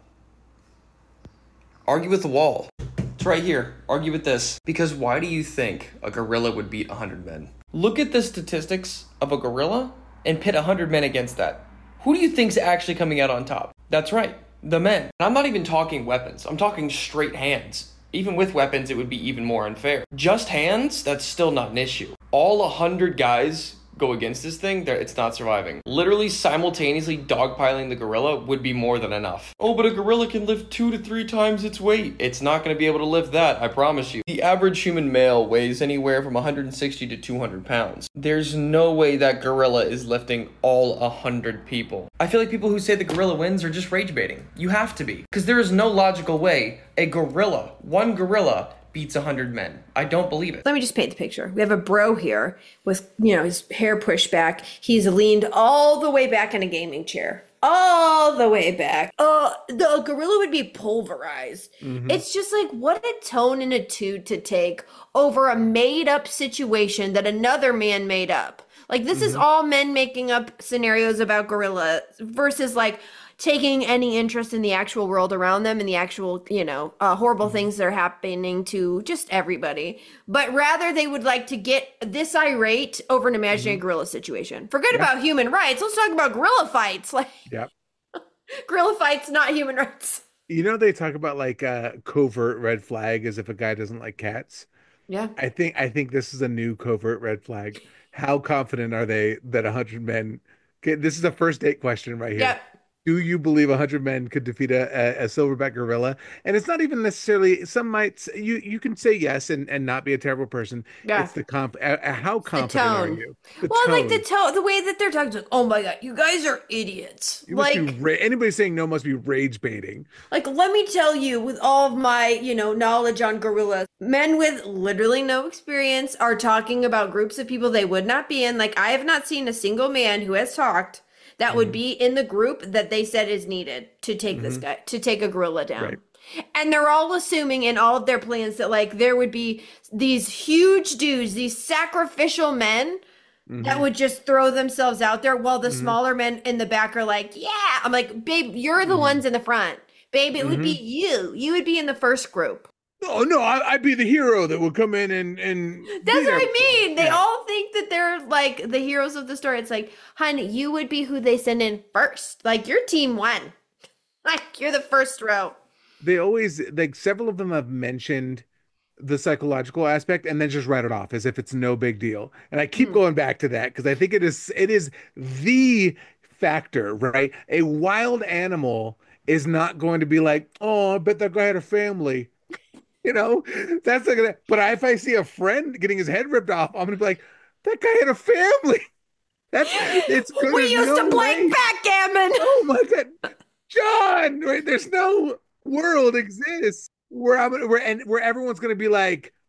Argue with the wall. It's right here. Argue with this. Because why do you think a gorilla would beat one hundred men? Look at the statistics of a gorilla and pit one hundred men against that. Who do you think's actually coming out on top? That's right, the men. And I'm not even talking weapons. I'm talking straight hands. Even with weapons, it would be even more unfair. Just hands, that's still not an issue. All one hundred guys go against this thing, there- it's not surviving. Literally simultaneously dogpiling the gorilla would be more than enough. Oh, but a gorilla can lift two to three times its weight. It's not going to be able to lift that, I promise you. The average human male weighs anywhere from one hundred sixty to two hundred pounds. There's no way that gorilla is lifting all one hundred people. I feel like people who say the gorilla wins are just rage baiting. You have to be. Because there is no logical way a gorilla, one gorilla, beats one hundred men. I don't believe it. Let me just paint the picture. We have a bro here with, you know, his hair pushed back. He's leaned all the way back in a gaming chair. All the way back. Oh, the gorilla would be pulverized. It's just like, what a tone and a toot to take over a made up situation that another man made up. Like, this is all men making up scenarios about gorilla versus like taking any interest in the actual world around them and the actual, you know, uh, horrible things that are happening to just everybody. But rather, they would like to get this irate over an imaginary gorilla situation. Forget about human rights. Let's talk about gorilla fights. Like, Yep. gorilla fights, not human rights. You know they talk about like uh covert red flag as if a guy doesn't like cats. Yeah. I think I think this is a new covert red flag. How confident are they that one hundred men okay, this is a first date question right here. Yep. Do you believe one hundred men could defeat a, a, a silverback gorilla? And it's not even necessarily, some might, s- you you can say yes and, and not be a terrible person. Yeah. It's the comp, uh, uh, how confident are tone. you? The Well, like the tone. tone, the way that they're talking, like, oh my God, you guys are idiots. You must Like, be ra- anybody saying no must be rage baiting. Like, let me tell you, with all of my, you know, knowledge on gorillas, men with literally no experience are talking about groups of people they would not be in. Like, I have not seen a single man who has talked that would be in the group that they said is needed to take this guy, to take a gorilla down. Right. And they're all assuming in all of their plans that, like, there would be these huge dudes, these sacrificial men that would just throw themselves out there while the smaller men in the back are like, yeah. I'm like, babe, you're the ones in the front. Babe, it would be you. You would be in the first group. Oh no, I, I'd be the hero that would come in and and That's beat what I everything. mean. They Yeah. all think that they're like the heroes of the story. It's like, honey, you would be who they send in first. Like, your team won. Like, you're the first row. They always like several of them have mentioned the psychological aspect and then just write it off as if it's no big deal. And I keep going back to that because I think it is it is the factor, right? A wild animal is not going to be like, oh, I bet that guy had a family. You know, that's like that. But if I see a friend getting his head ripped off, I'm gonna be like, that guy had a family. That's it's good. We There's used no to play way. backgammon. Oh my God, John! Right? There's no world exists where I'm where and where everyone's gonna be like,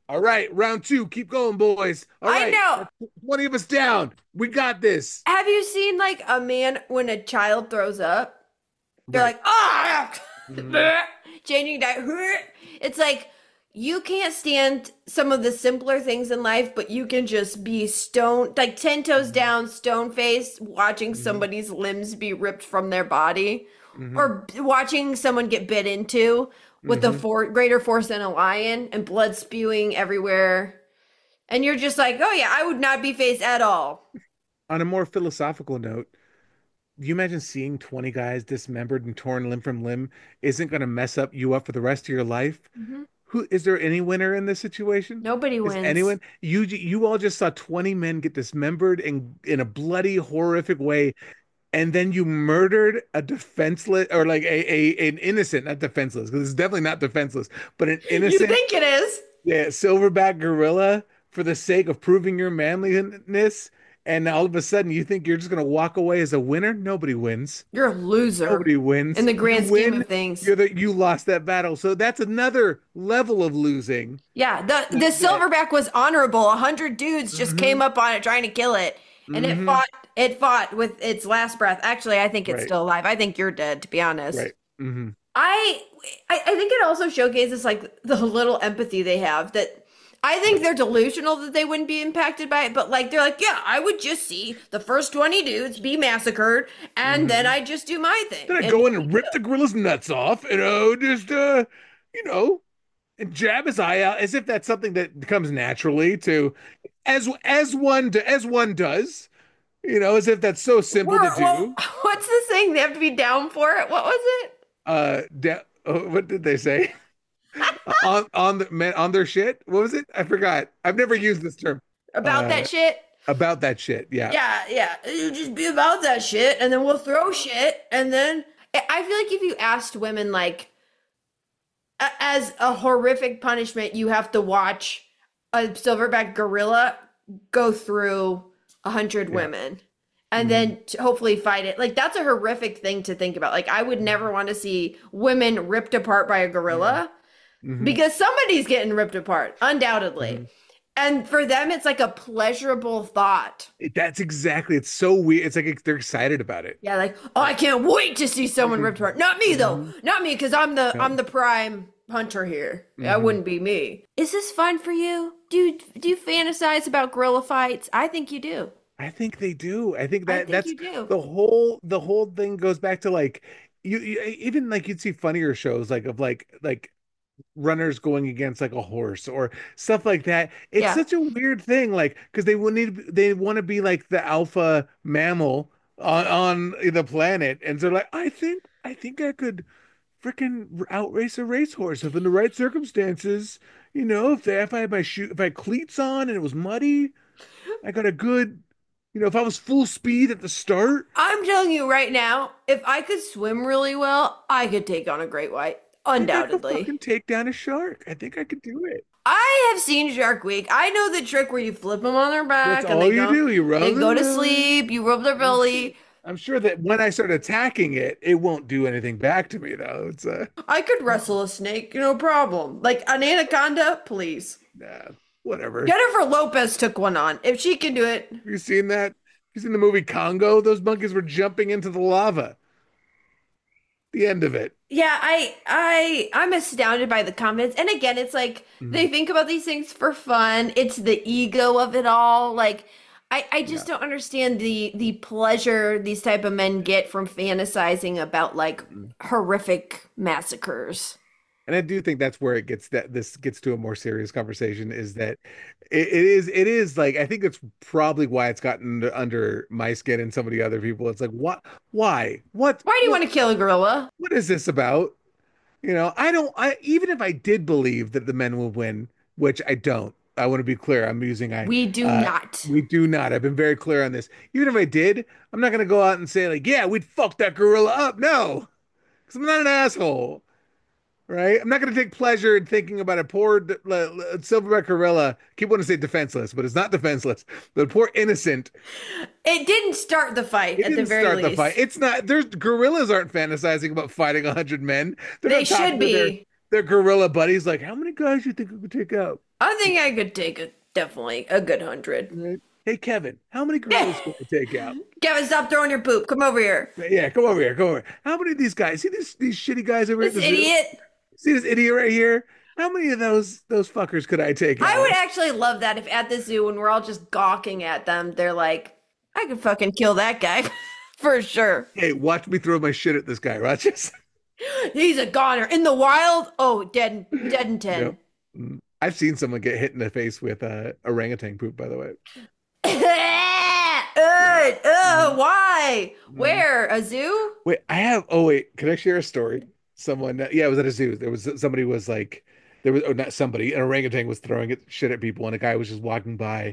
All right, round two. Keep going, boys. All I right, know. twenty of us down. We got this. Have you seen like a man when a child throws up? They're Right. like, ah, changing diet. It's like you can't stand some of the simpler things in life, but you can just be stone, like ten toes down, stone faced, watching somebody's limbs be ripped from their body, Mhm. or watching someone get bit into with a Mhm. for- greater force than a lion and blood spewing everywhere. And you're just like, oh yeah, I would not be phased at all. On a more philosophical note, do you imagine seeing twenty guys dismembered and torn limb from limb isn't going to mess up you up for the rest of your life? Mhm. Who is there any winner in this situation? Nobody Is wins. anyone? You you all just saw twenty men get dismembered in in a bloody, horrific way, and then you murdered a defenseless or like a, a an innocent, not defenseless, because it's definitely not defenseless, but an You innocent, think it is? yeah, silverback gorilla for the sake of proving your manliness. And all of a sudden, you think you're just going to walk away as a winner? Nobody wins. You're a loser. Nobody wins. In the grand You scheme win, of things. You're the, you lost that battle. So that's another level of losing. Yeah, the the silverback was honorable. A hundred dudes just Mhm. came up on it trying to kill it, and it Mhm. fought. It fought with its last breath. Actually, I think it's Right. still alive. I think you're dead, to be honest. Right. hmm I, I I think it also showcases like the little empathy they have. That I think they're delusional that they wouldn't be impacted by it, but like they're like, yeah, I would just see the first twenty dudes be massacred, and then I just do my thing. Then I And- go in and rip the gorilla's nuts off, and oh, just uh, you know, and jab his eye out as if that's something that comes naturally to, as as one do, as one does, you know, as if that's so simple We're- to do. well, what's the saying? They have to be down for it. What was it? Uh, da- oh, what did they say? on on the man on their shit. What was it? I forgot. I've never used this term. About Uh, that shit? About that shit. Yeah. Yeah, yeah. You just be about that shit, and then we'll throw shit, and then I I feel like if you asked women like, a- as a horrific punishment, you have to watch a silverback gorilla go through a hundred women, and then Mm-hmm. to hopefully fight it. Like that's a horrific thing to think about. Like I would never want to see women ripped apart by a gorilla. Mhm. Because somebody's getting ripped apart, undoubtedly. Mm-hmm. And for them, it's like a pleasurable thought. It- That's exactly. It's so weird. It's like they're excited about it. Yeah, like, oh, I can't wait to see someone ripped apart. Not me though. Mm-hmm. Not me, because I'm the I'm the prime hunter here. That Mhm. wouldn't be me. Is this fun for you? Do you, do you fantasize about gorilla fights? I think you do. I think they do. I think I that think that's you do. the whole the whole thing goes back to like you, you even like you'd see funnier shows like of like like runners going against like a horse or stuff like that. It's Yeah. such a weird thing, like because they would need they want to be like the alpha mammal on on the planet, and they're like, I think I think I could freaking outrace a racehorse if in the right circumstances. You know, if they, if I had my shoe if I had cleats on and it was muddy, I got a good. You know, if I was full speed at the start, I'm telling you right now, if I could swim really well, I could take on a great white. I Undoubtedly. could fucking take down a shark. I think I could do it. I have seen Shark Week. I know the trick where you flip them on their back That's and all they you go, do. You rub they go to them. sleep. You rub their belly. I'm sure that when I start attacking it, it won't do anything back to me, though. It's uh, I could wrestle a snake, no problem. Like an anaconda, please. nah, whatever. Jennifer Lopez took one on. If she can do it, Have you seen that? You seen the movie Congo? Those monkeys were jumping into the lava. The end of it. yeah, I, I, I'm astounded by the confidence. And again, it's like Mm-hmm. they think about these things for fun. It's the ego of it all. Like, I, I just don't understand the the pleasure these type of men get from fantasizing about like Mm-hmm. horrific massacres. And I do think that's where it gets that this gets to a more serious conversation is that it, it is it is like I think it's probably why it's gotten under my skin and some of the other people. It's like what why what Why do you want to kill a gorilla? what is this about? You know, I don't I even if I did believe that the men will win, which I don't. I want to be clear. I'm using I We do uh, not. We do not. I've been very clear on this. Even if I did, I'm not going to go out and say like, yeah, we'd fuck that gorilla up. No. Cuz I'm not an asshole. Right? I'm not going to take pleasure in thinking about a poor d- l- l- silverback gorilla. I keep wanting to say defenseless, but it's not defenseless. The poor innocent. It didn't start the fight It at the didn't very start least. the fight. It's not. There's gorillas aren't fantasizing about fighting a hundred men. They're They not talking should to their- be. Their gorilla buddies like, how many guys do you think we could take out? I think I could take a definitely a good hundred. Right. Hey, Kevin, how many gorillas can I take out? Kevin, stop throwing your poop. Come over here. Yeah, come over here. Come over here. How many of these guys? See these these shitty guys over This here? at the zoo? idiot. See this idiot right here? How many of those those fuckers could I take out? I would actually love that if at the zoo when we're all just gawking at them, they're like, I could fucking kill that guy for sure. Hey, watch me throw my shit at this guy, Rogers. He's a goner. In the wild, oh, dead, dead in ten. Yep. Mm. I've seen someone get hit in the face with uh, orangutan poop, by the way. uh, uh, why? Where? A zoo? Wait, I have. Oh wait, can I share a story? Someone, yeah, it was at a zoo. There was somebody was like, there was oh, not somebody. An orangutan was throwing it, shit at people, and a guy was just walking by,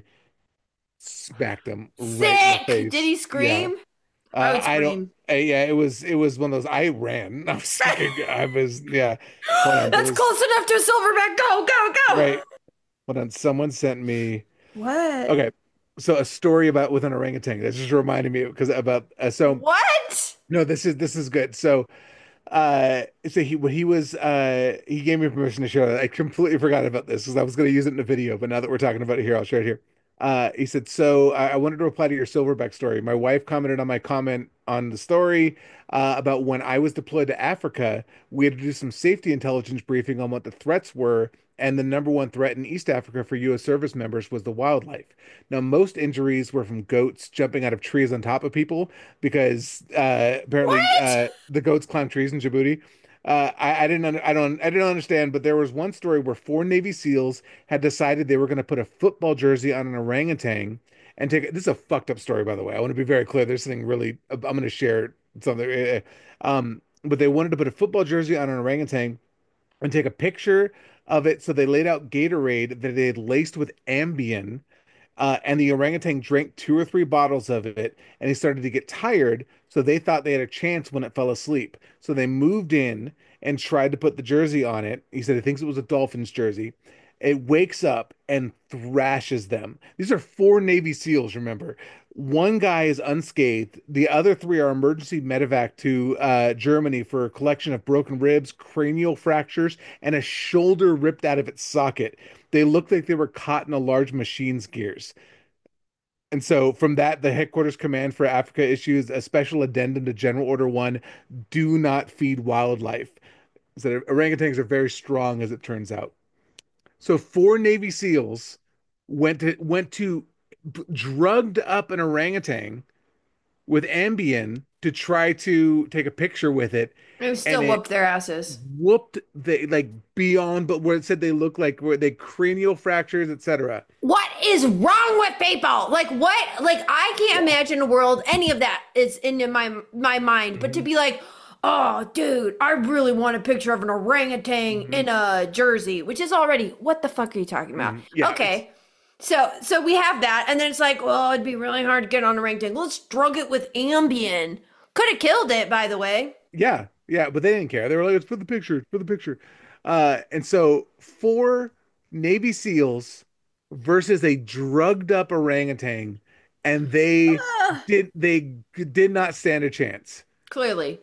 smacked him right in the Sick. face. Did he scream? Yeah. Uh, would I don't. scream. Uh, yeah, it was. It was one of those. I ran. I was. I was. Yeah. Hold on, That's there was- close enough to a silverback. Go, go, go. Right. Hold on. Someone sent me. What? Okay. So a story about with an orangutan. That just reminded me because about uh, so. What? No, this is this is good. So, uh, so he when he was uh he gave me permission to share that. I completely forgot about this because I was going to use it in the video, but now that we're talking about it here, I'll share it here. Uh, he said, so I, I wanted to reply to your silverback story. My wife commented on my comment on the story uh, about when I was deployed to Africa. We had to do some safety intelligence briefing on what the threats were. And the number one threat in East Africa for U S service members was the wildlife. Now, most injuries were from goats jumping out of trees on top of people because uh, apparently uh, the goats climb trees in Djibouti. Uh, I, I didn't, under, I don't, I didn't understand. But there was one story where four Navy SEALs had decided they were going to put a football jersey on an orangutan and take. This is a fucked up story, by the way. I want to be very clear. There's something really. I'm going to share something. Um, but they wanted to put a football jersey on an orangutan and take a picture of it. So they laid out Gatorade that they had laced with Ambien. Uh, and the orangutan drank two or three bottles of it, and he started to get tired. So they thought they had a chance when it fell asleep. So they moved in and tried to put the jersey on it. He said he thinks it was a Dolphins jersey. It wakes up and thrashes them. These are four Navy SEALs, remember. One guy is unscathed. The other three are emergency medevac to uh, Germany for a collection of broken ribs, cranial fractures, and a shoulder ripped out of its socket. They looked like they were caught in a large machine's gears. And so from that, the Headquarters Command for Africa issues a special addendum to General Order one, do not feed wildlife. So orangutans are very strong, as it turns out. So four Navy SEALs went to went to drugged up an orangutan with Ambien to try to take a picture with it. It still and whooped it their asses. Whooped they like beyond, but where it said they look like where they cranial fractures, et cetera. What is wrong with people? Like what? Like I can't imagine a world any of that is in my my mind. But to be like, oh, dude, I really want a picture of an orangutan mm-hmm. in a jersey, which is already what the fuck are you talking about? Mm-hmm. Yeah, okay. So so we have that, and then it's like, well, it'd be really hard to get on a orangutan. Let's drug it with Ambien. Could have killed it, by the way. Yeah, yeah, but they didn't care. They were like, let's put the picture, put the picture. Uh, and so four Navy SEALs versus a drugged up orangutan, and they uh, did they did not stand a chance. Clearly.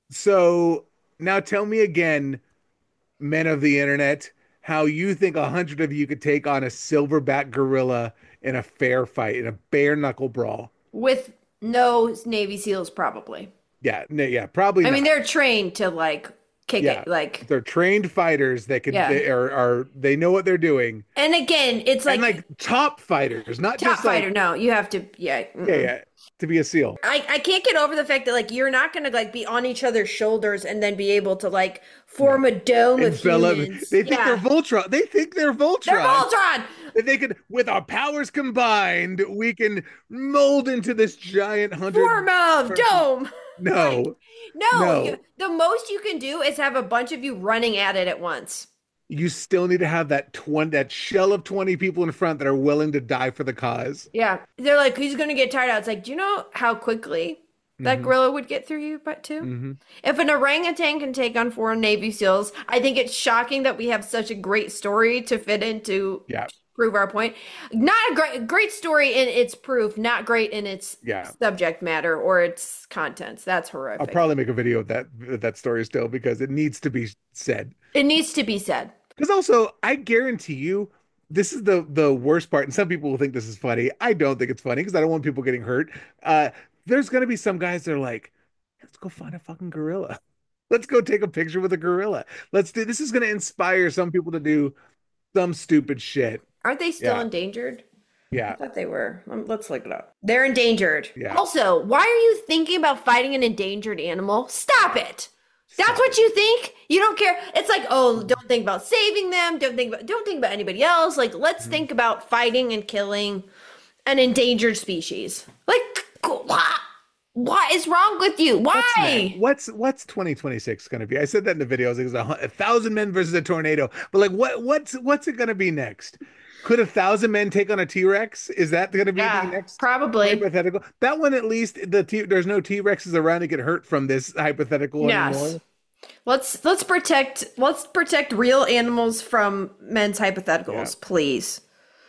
So now tell me again, men of the internet, how you think a hundred of you could take on a silverback gorilla in a fair fight, in a bare knuckle brawl. With no Navy SEALs, probably. Yeah, no, yeah, probably I not. mean, they're trained to, like, kick yeah, it. Like they're trained fighters that can, yeah. they are, are, they know what they're doing. And again, it's like... And like top fighters, not top just fighter, like... no, you have to, yeah. Mm-mm. Yeah, yeah, to be a SEAL. I, I can't get over the fact that, like, you're not going to, like, be on each other's shoulders and then be able to, like, form a dome of humans. They think yeah. they're Voltron. They think they're Voltron. They're Voltron! They could, with our powers combined, we can mold into this giant hundred... Form of dome! No. Like, no, no. You, the most you can do is have a bunch of you running at it at once. You still need to have that twenty, that shell of twenty people in front that are willing to die for the cause. Yeah, they're like, who's going to get tired out? It's like, do you know how quickly that mm-hmm. gorilla would get through you, but too? Mm-hmm. If an orangutan can take on four Navy SEALs, I think it's shocking that we have such a great story to fit into. Yeah. Prove our point. Not a great great story in its proof, not great in its yeah. subject matter or its contents. That's horrific. I'll probably make a video of that that story still because it needs to be said. It needs to be said. Because also, I guarantee you, this is the the worst part, and some people will think this is funny. I don't think it's funny because I don't want people getting hurt. Uh, there's gonna be some guys that are like, let's go find a fucking gorilla. Let's go take a picture with a gorilla. Let's do this is gonna inspire some people to do some stupid shit. Aren't they still Yeah. endangered? I Yeah. thought they were. Um, Let's look it up. They're endangered. Yeah. Also, why are you thinking about fighting an endangered animal? Stop it. That's what you think? You don't care. It's like, oh, don't think about saving them. Don't think about don't think about anybody else. Like, let's Mm-hmm. think about fighting and killing an endangered species. Like, what? What is wrong with you? Why? What's what's twenty twenty-six going to be? I said that in the video. I was like, it's a, hun- a thousand men versus a tornado. But like, what what's what's it going to be next? Could a thousand men take on a T-Rex? Is that going to be Yeah, the next probably. hypothetical? That one, at least, the T, there's no T-Rexes around to get hurt from this hypothetical Yes. anymore. Let's let's protect let's protect real animals from men's hypotheticals, please.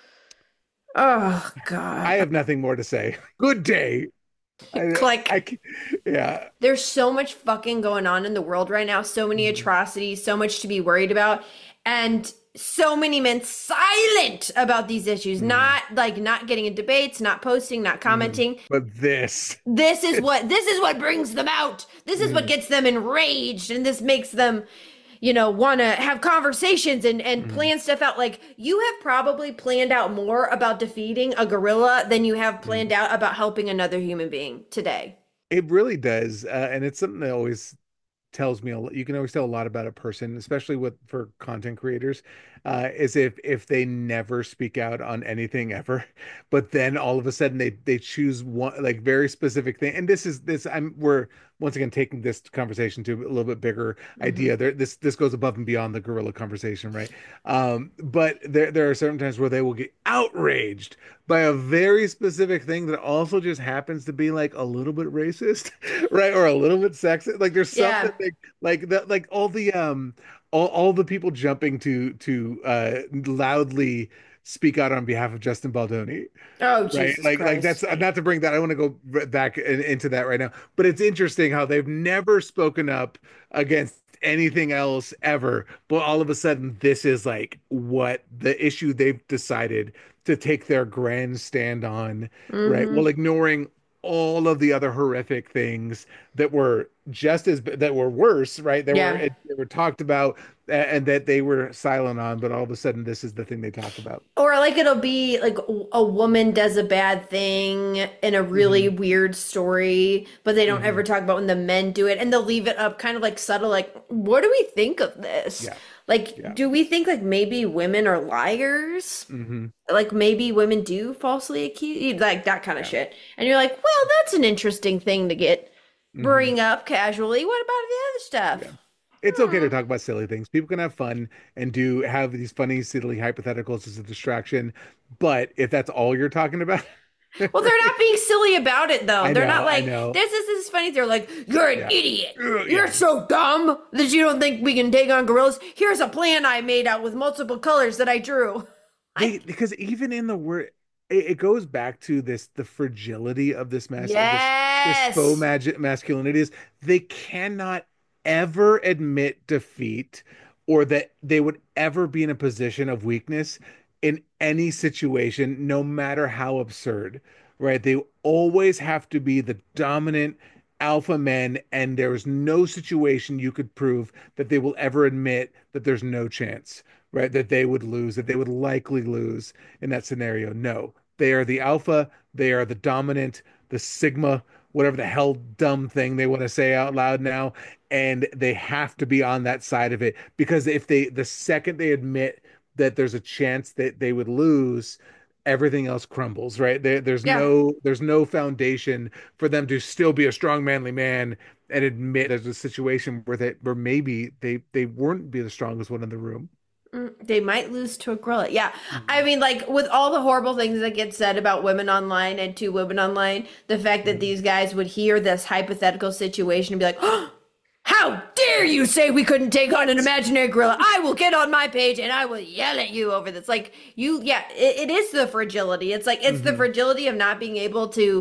Oh God. I have nothing more to say. Good day. I, Like- I, ca- yeah. There's so much fucking going on in the world right now, so many atrocities, so much to be worried about, and so many men silent about these issues, not like not getting in debates, not posting, not commenting. But this, This is what this is what brings them out. This is what gets them enraged, and this makes them, you know, want to have conversations and and plan stuff out. Like, you have probably planned out more about defeating a gorilla than you have planned out about helping another human being today. it really does, uh, and it's something that always tells me a lot. You can always tell a lot about a person, especially with for content creators, uh, is if if they never speak out on anything ever, but then all of a sudden they they choose one like very specific thing. And this is this I'm we're once again taking this conversation to a little bit bigger idea. There this this goes above and beyond the gorilla conversation, right? Um, but there there are certain times where they will get outraged by a very specific thing that also just happens to be like a little bit racist, right? Or a little bit sexist. Like there's Yeah. something like like the like all the um all, all the people jumping to to uh loudly speak out on behalf of Justin Baldoni. Oh, Right, Jesus like like Christ. that's not to bring that. I want to go r- back in, into that right now, but it's interesting how they've never spoken up against anything else ever, but all of a sudden this is like what the issue they've decided to take their grand stand on, right? Mhm. Well, ignoring all of the other horrific things that were just as that were worse, right? They Yeah. were it, they were talked about a- and that they were silent on, but all of a sudden this is the thing they talk about. Or like it'll be like a woman does a bad thing in a really weird story, but they don't ever talk about when the men do it, and they'll leave it up kind of like subtle, like, what do we think of this? Yeah. Like, Yeah. do we think like maybe women are liars? Mm-hmm. Like maybe women do falsely accuse, like that kind of shit. And you're like, well, that's an interesting thing to get bring up casually. What about the other stuff? It's okay to talk about silly things. People can have fun and do have these funny, silly hypotheticals as a distraction. But if that's all you're talking about, Well, they're not being silly about it though. I They're know, not I like know. this is this is funny. They're like, you're an Yeah. idiot. Ugh, You're yeah. so dumb that you don't think we can take on gorillas. Here's a plan I made out with multiple colors that I drew. they, because even in the word, it, it goes back to this the fragility of this mas- Yes. this, this faux magi- masculinity is they cannot ever admit defeat or that they would ever be in a position of weakness in any situation, no matter how absurd, right? They always have to be the dominant alpha men, and there's no situation you could prove that they will ever admit that there's no chance, right? That they would lose, that they would likely lose in that scenario. No, they are the alpha, they are the dominant, the sigma, whatever the hell dumb thing they want to say out loud now, and they have to be on that side of it, because if they the second they admit that there's a chance that they would lose, everything else crumbles, right? There, there's Yeah. no there's no foundation for them to still be a strong manly man and admit there's a situation where they where maybe they they weren't be the strongest one in the room. Mm, They might lose to a gorilla. Yeah. I mean, like, with all the horrible things that get said about women online and to women online, the fact that these guys would hear this hypothetical situation and be like, oh, how dare you say we couldn't take on an imaginary gorilla? I will get on my page and I will yell at you over this. Like, you, yeah, it, it is the fragility. It's like, it's the fragility of not being able to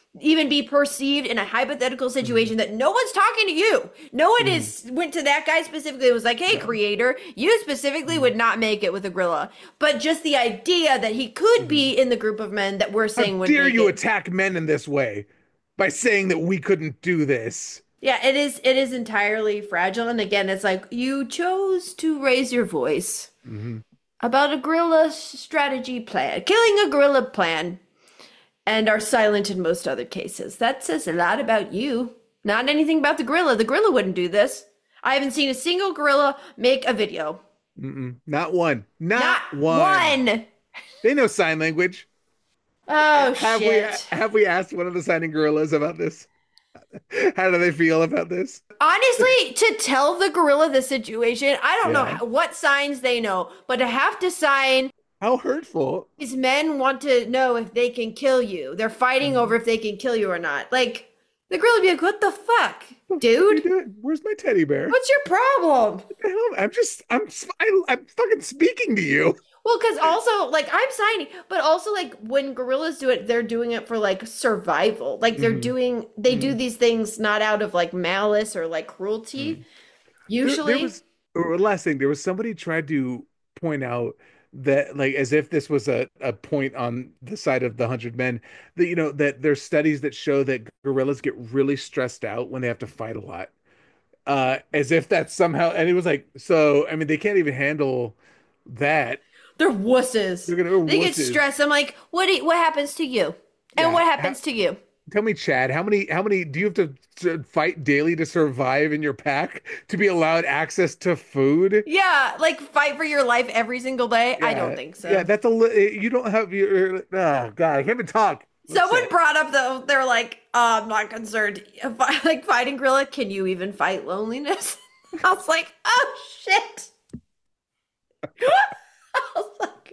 even be perceived in a hypothetical situation that no one's talking to you. No one is went to that guy specifically and was like, hey, creator, you specifically would not make it with a gorilla. But just the idea that he could be in the group of men that we're saying How would dare make you it. attack men in this way by saying that we couldn't do this? Yeah, it is it is entirely fragile. And again, it's like you chose to raise your voice Mm-hmm. about a gorilla strategy plan, killing a gorilla plan, and are silent in most other cases. That says a lot about you. Not anything about the gorilla. The gorilla wouldn't do this. I haven't seen a single gorilla make a video. Mm-mm. Not one. Not, Not one. one. They know sign language. Oh, have shit. we have we asked one of the signing gorillas about this? How do they feel about this? Honestly, to tell the gorilla the situation, I don't know Yeah. how, what signs they know, but to have to sign, How hurtful. these men want to know if they can kill you. They're fighting over if they can kill you or not. Like, the gorilla would be like, what the fuck, What are you dude? doing? Where's my teddy bear? What's your problem? What the hell? I'm just I'm I, I'm fucking speaking to you. Well, because also, like, I'm signing, but also, like, when gorillas do it, they're doing it for, like, survival. Like, they're Mhm. doing, they do these things not out of, like, malice or, like, cruelty. There- Usually. there was or last thing, there was somebody tried to point out that, like, as if this was a, a point on the side of the hundred men, that, you know, that there's studies that show that gorillas get really stressed out when they have to fight a lot. Uh, as if that's somehow, and it was like, so, I mean, they can't even handle that. They're wusses. They're gonna- they get wusses. stressed. I'm like, what? Do you- what happens to you? And Yeah. what happens to you? Tell me, Chad, how many, how many do you have to, to fight daily to survive in your pack to be allowed access to food? Yeah, like fight for your life every single day. I don't Yeah. think so. Yeah, that's a li- you don't have your. Oh God, I can't even talk. Someone brought up though, they're like, uh, I'm not concerned. If I, like fighting gorilla, can you even fight loneliness? I was like, oh shit. I was like,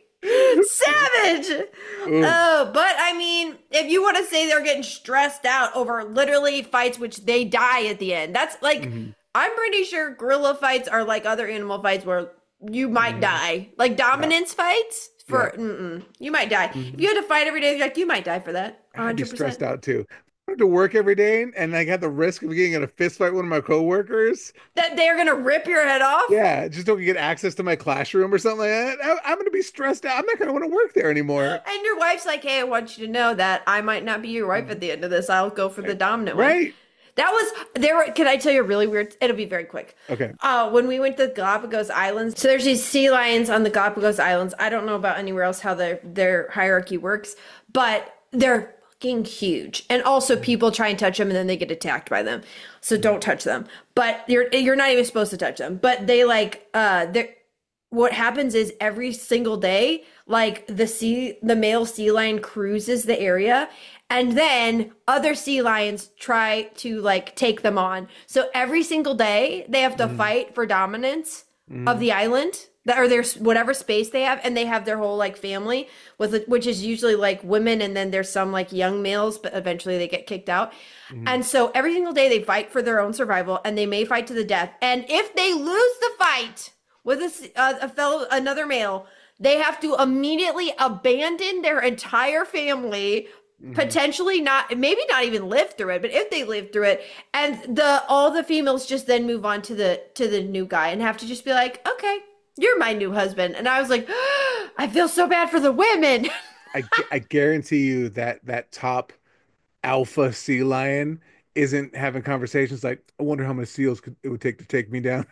savage. Ooh. Oh, but I mean, if you want to say they're getting stressed out over literally fights which they die at the end, that's like, Mhm. I'm pretty sure gorilla fights are like other animal fights where you might Mhm. die. Like dominance fights for, Yeah. mm-mm, you might die. Mhm. If you had to fight every day, like you might die for that. I'd be one hundred stressed percent. out too. I have to work every day, and I had the risk of getting in a fist fight with one of my coworkers. That they're going to rip your head off? Yeah, just don't get access to my classroom or something like that. I, I'm going to be stressed out. I'm not going to want to work there anymore. And your wife's like, hey, I want you to know that I might not be your wife at the end of this. I'll go for the dominant one. Right? That was, there. Were, can I tell you a really weird, it'll be very quick. Okay. Uh, when we went to the Galapagos Islands, so there's these sea lions on the Galapagos Islands. I don't know about anywhere else how their, their hierarchy works, but they're fucking huge. And also people try and touch them and then they get attacked by them. So don't touch them. But you're you're not even supposed to touch them. But they like, uh, they're, what happens is every single day, like the sea, the male sea lion cruises the area, and then other sea lions try to like take them on. So every single day they have to Mm. fight for dominance Mm. of the island, that or their whatever space they have, and they have their whole like family with it, which is usually like women, and then there's some like young males, but eventually they get kicked out. Mhm. And so every single day they fight for their own survival, and they may fight to the death. And if they lose the fight with a, s- uh, a fellow, another male, they have to immediately abandon their entire family, Mhm. potentially not, maybe not even live through it, but if they live through it, and the all the females just then move on to the to the new guy and have to just be like, okay, you're my new husband. And I was like, I feel so bad for the women. I, gu- I guarantee you that that top alpha sea lion isn't having conversations like, I wonder how many seals could, it would take to take me down.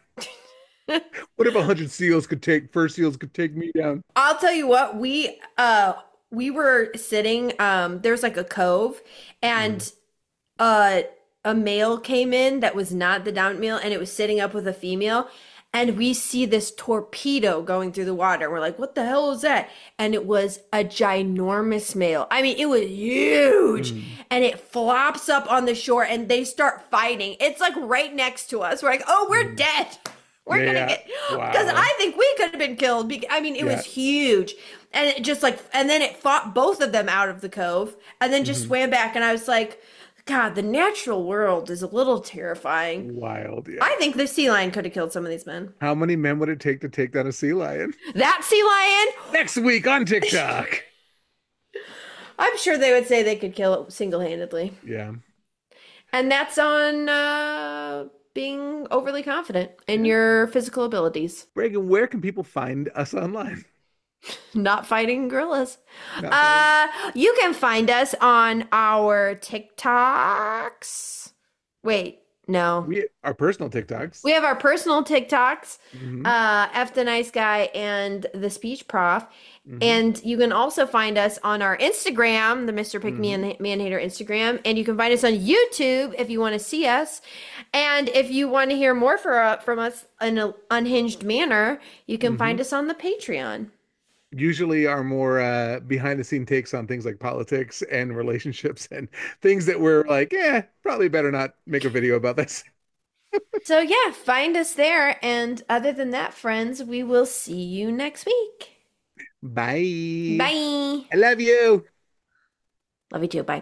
What if a hundred seals could take, first seals could take me down? I'll tell you what, we uh we were sitting, um, there's like a cove, and uh a male came in that was not the dominant male, and it was sitting up with a female, and we see this torpedo going through the water. We're like, what the hell is that? And it was a ginormous male. I mean, it was huge. Mm. And it flops up on the shore, and they start fighting. It's like right next to us. We're like, oh, we're dead. We're Yeah. gonna get, Wow. because I think we could have been killed. bec- I mean, it Yeah. was huge, and it just like, and then it fought both of them out of the cove, and then just Mhm. swam back. And I was like, God, the natural world is a little terrifying. Wild, yeah. I think the sea lion could have killed some of these men. How many men would it take to take down a sea lion? That sea lion, Next week on TikTok. I'm sure they would say they could kill it single-handedly. Yeah. And that's on uh, being overly confident in your physical abilities. Reagan, where can people find us online? Not fighting gorillas. Not Uh, you can find us on our TikToks. Wait, no. We our personal TikToks. We have our personal TikToks, Mhm. uh, F the Nice Guy and the Speech Prof. Mhm. And you can also find us on our Instagram, the Mister Pick Me and Man Hater Instagram. And you can find us on YouTube if you want to see us. And if you want to hear more for, uh, from us in an unhinged manner, you can find us on the Patreon. Usually our more uh, behind the scene takes on things like politics and relationships and things that we're like, eh, probably better not make a video about this. So yeah, find us there. And other than that, friends, we will see you next week. Bye. Bye. I love you. Love you too. Bye.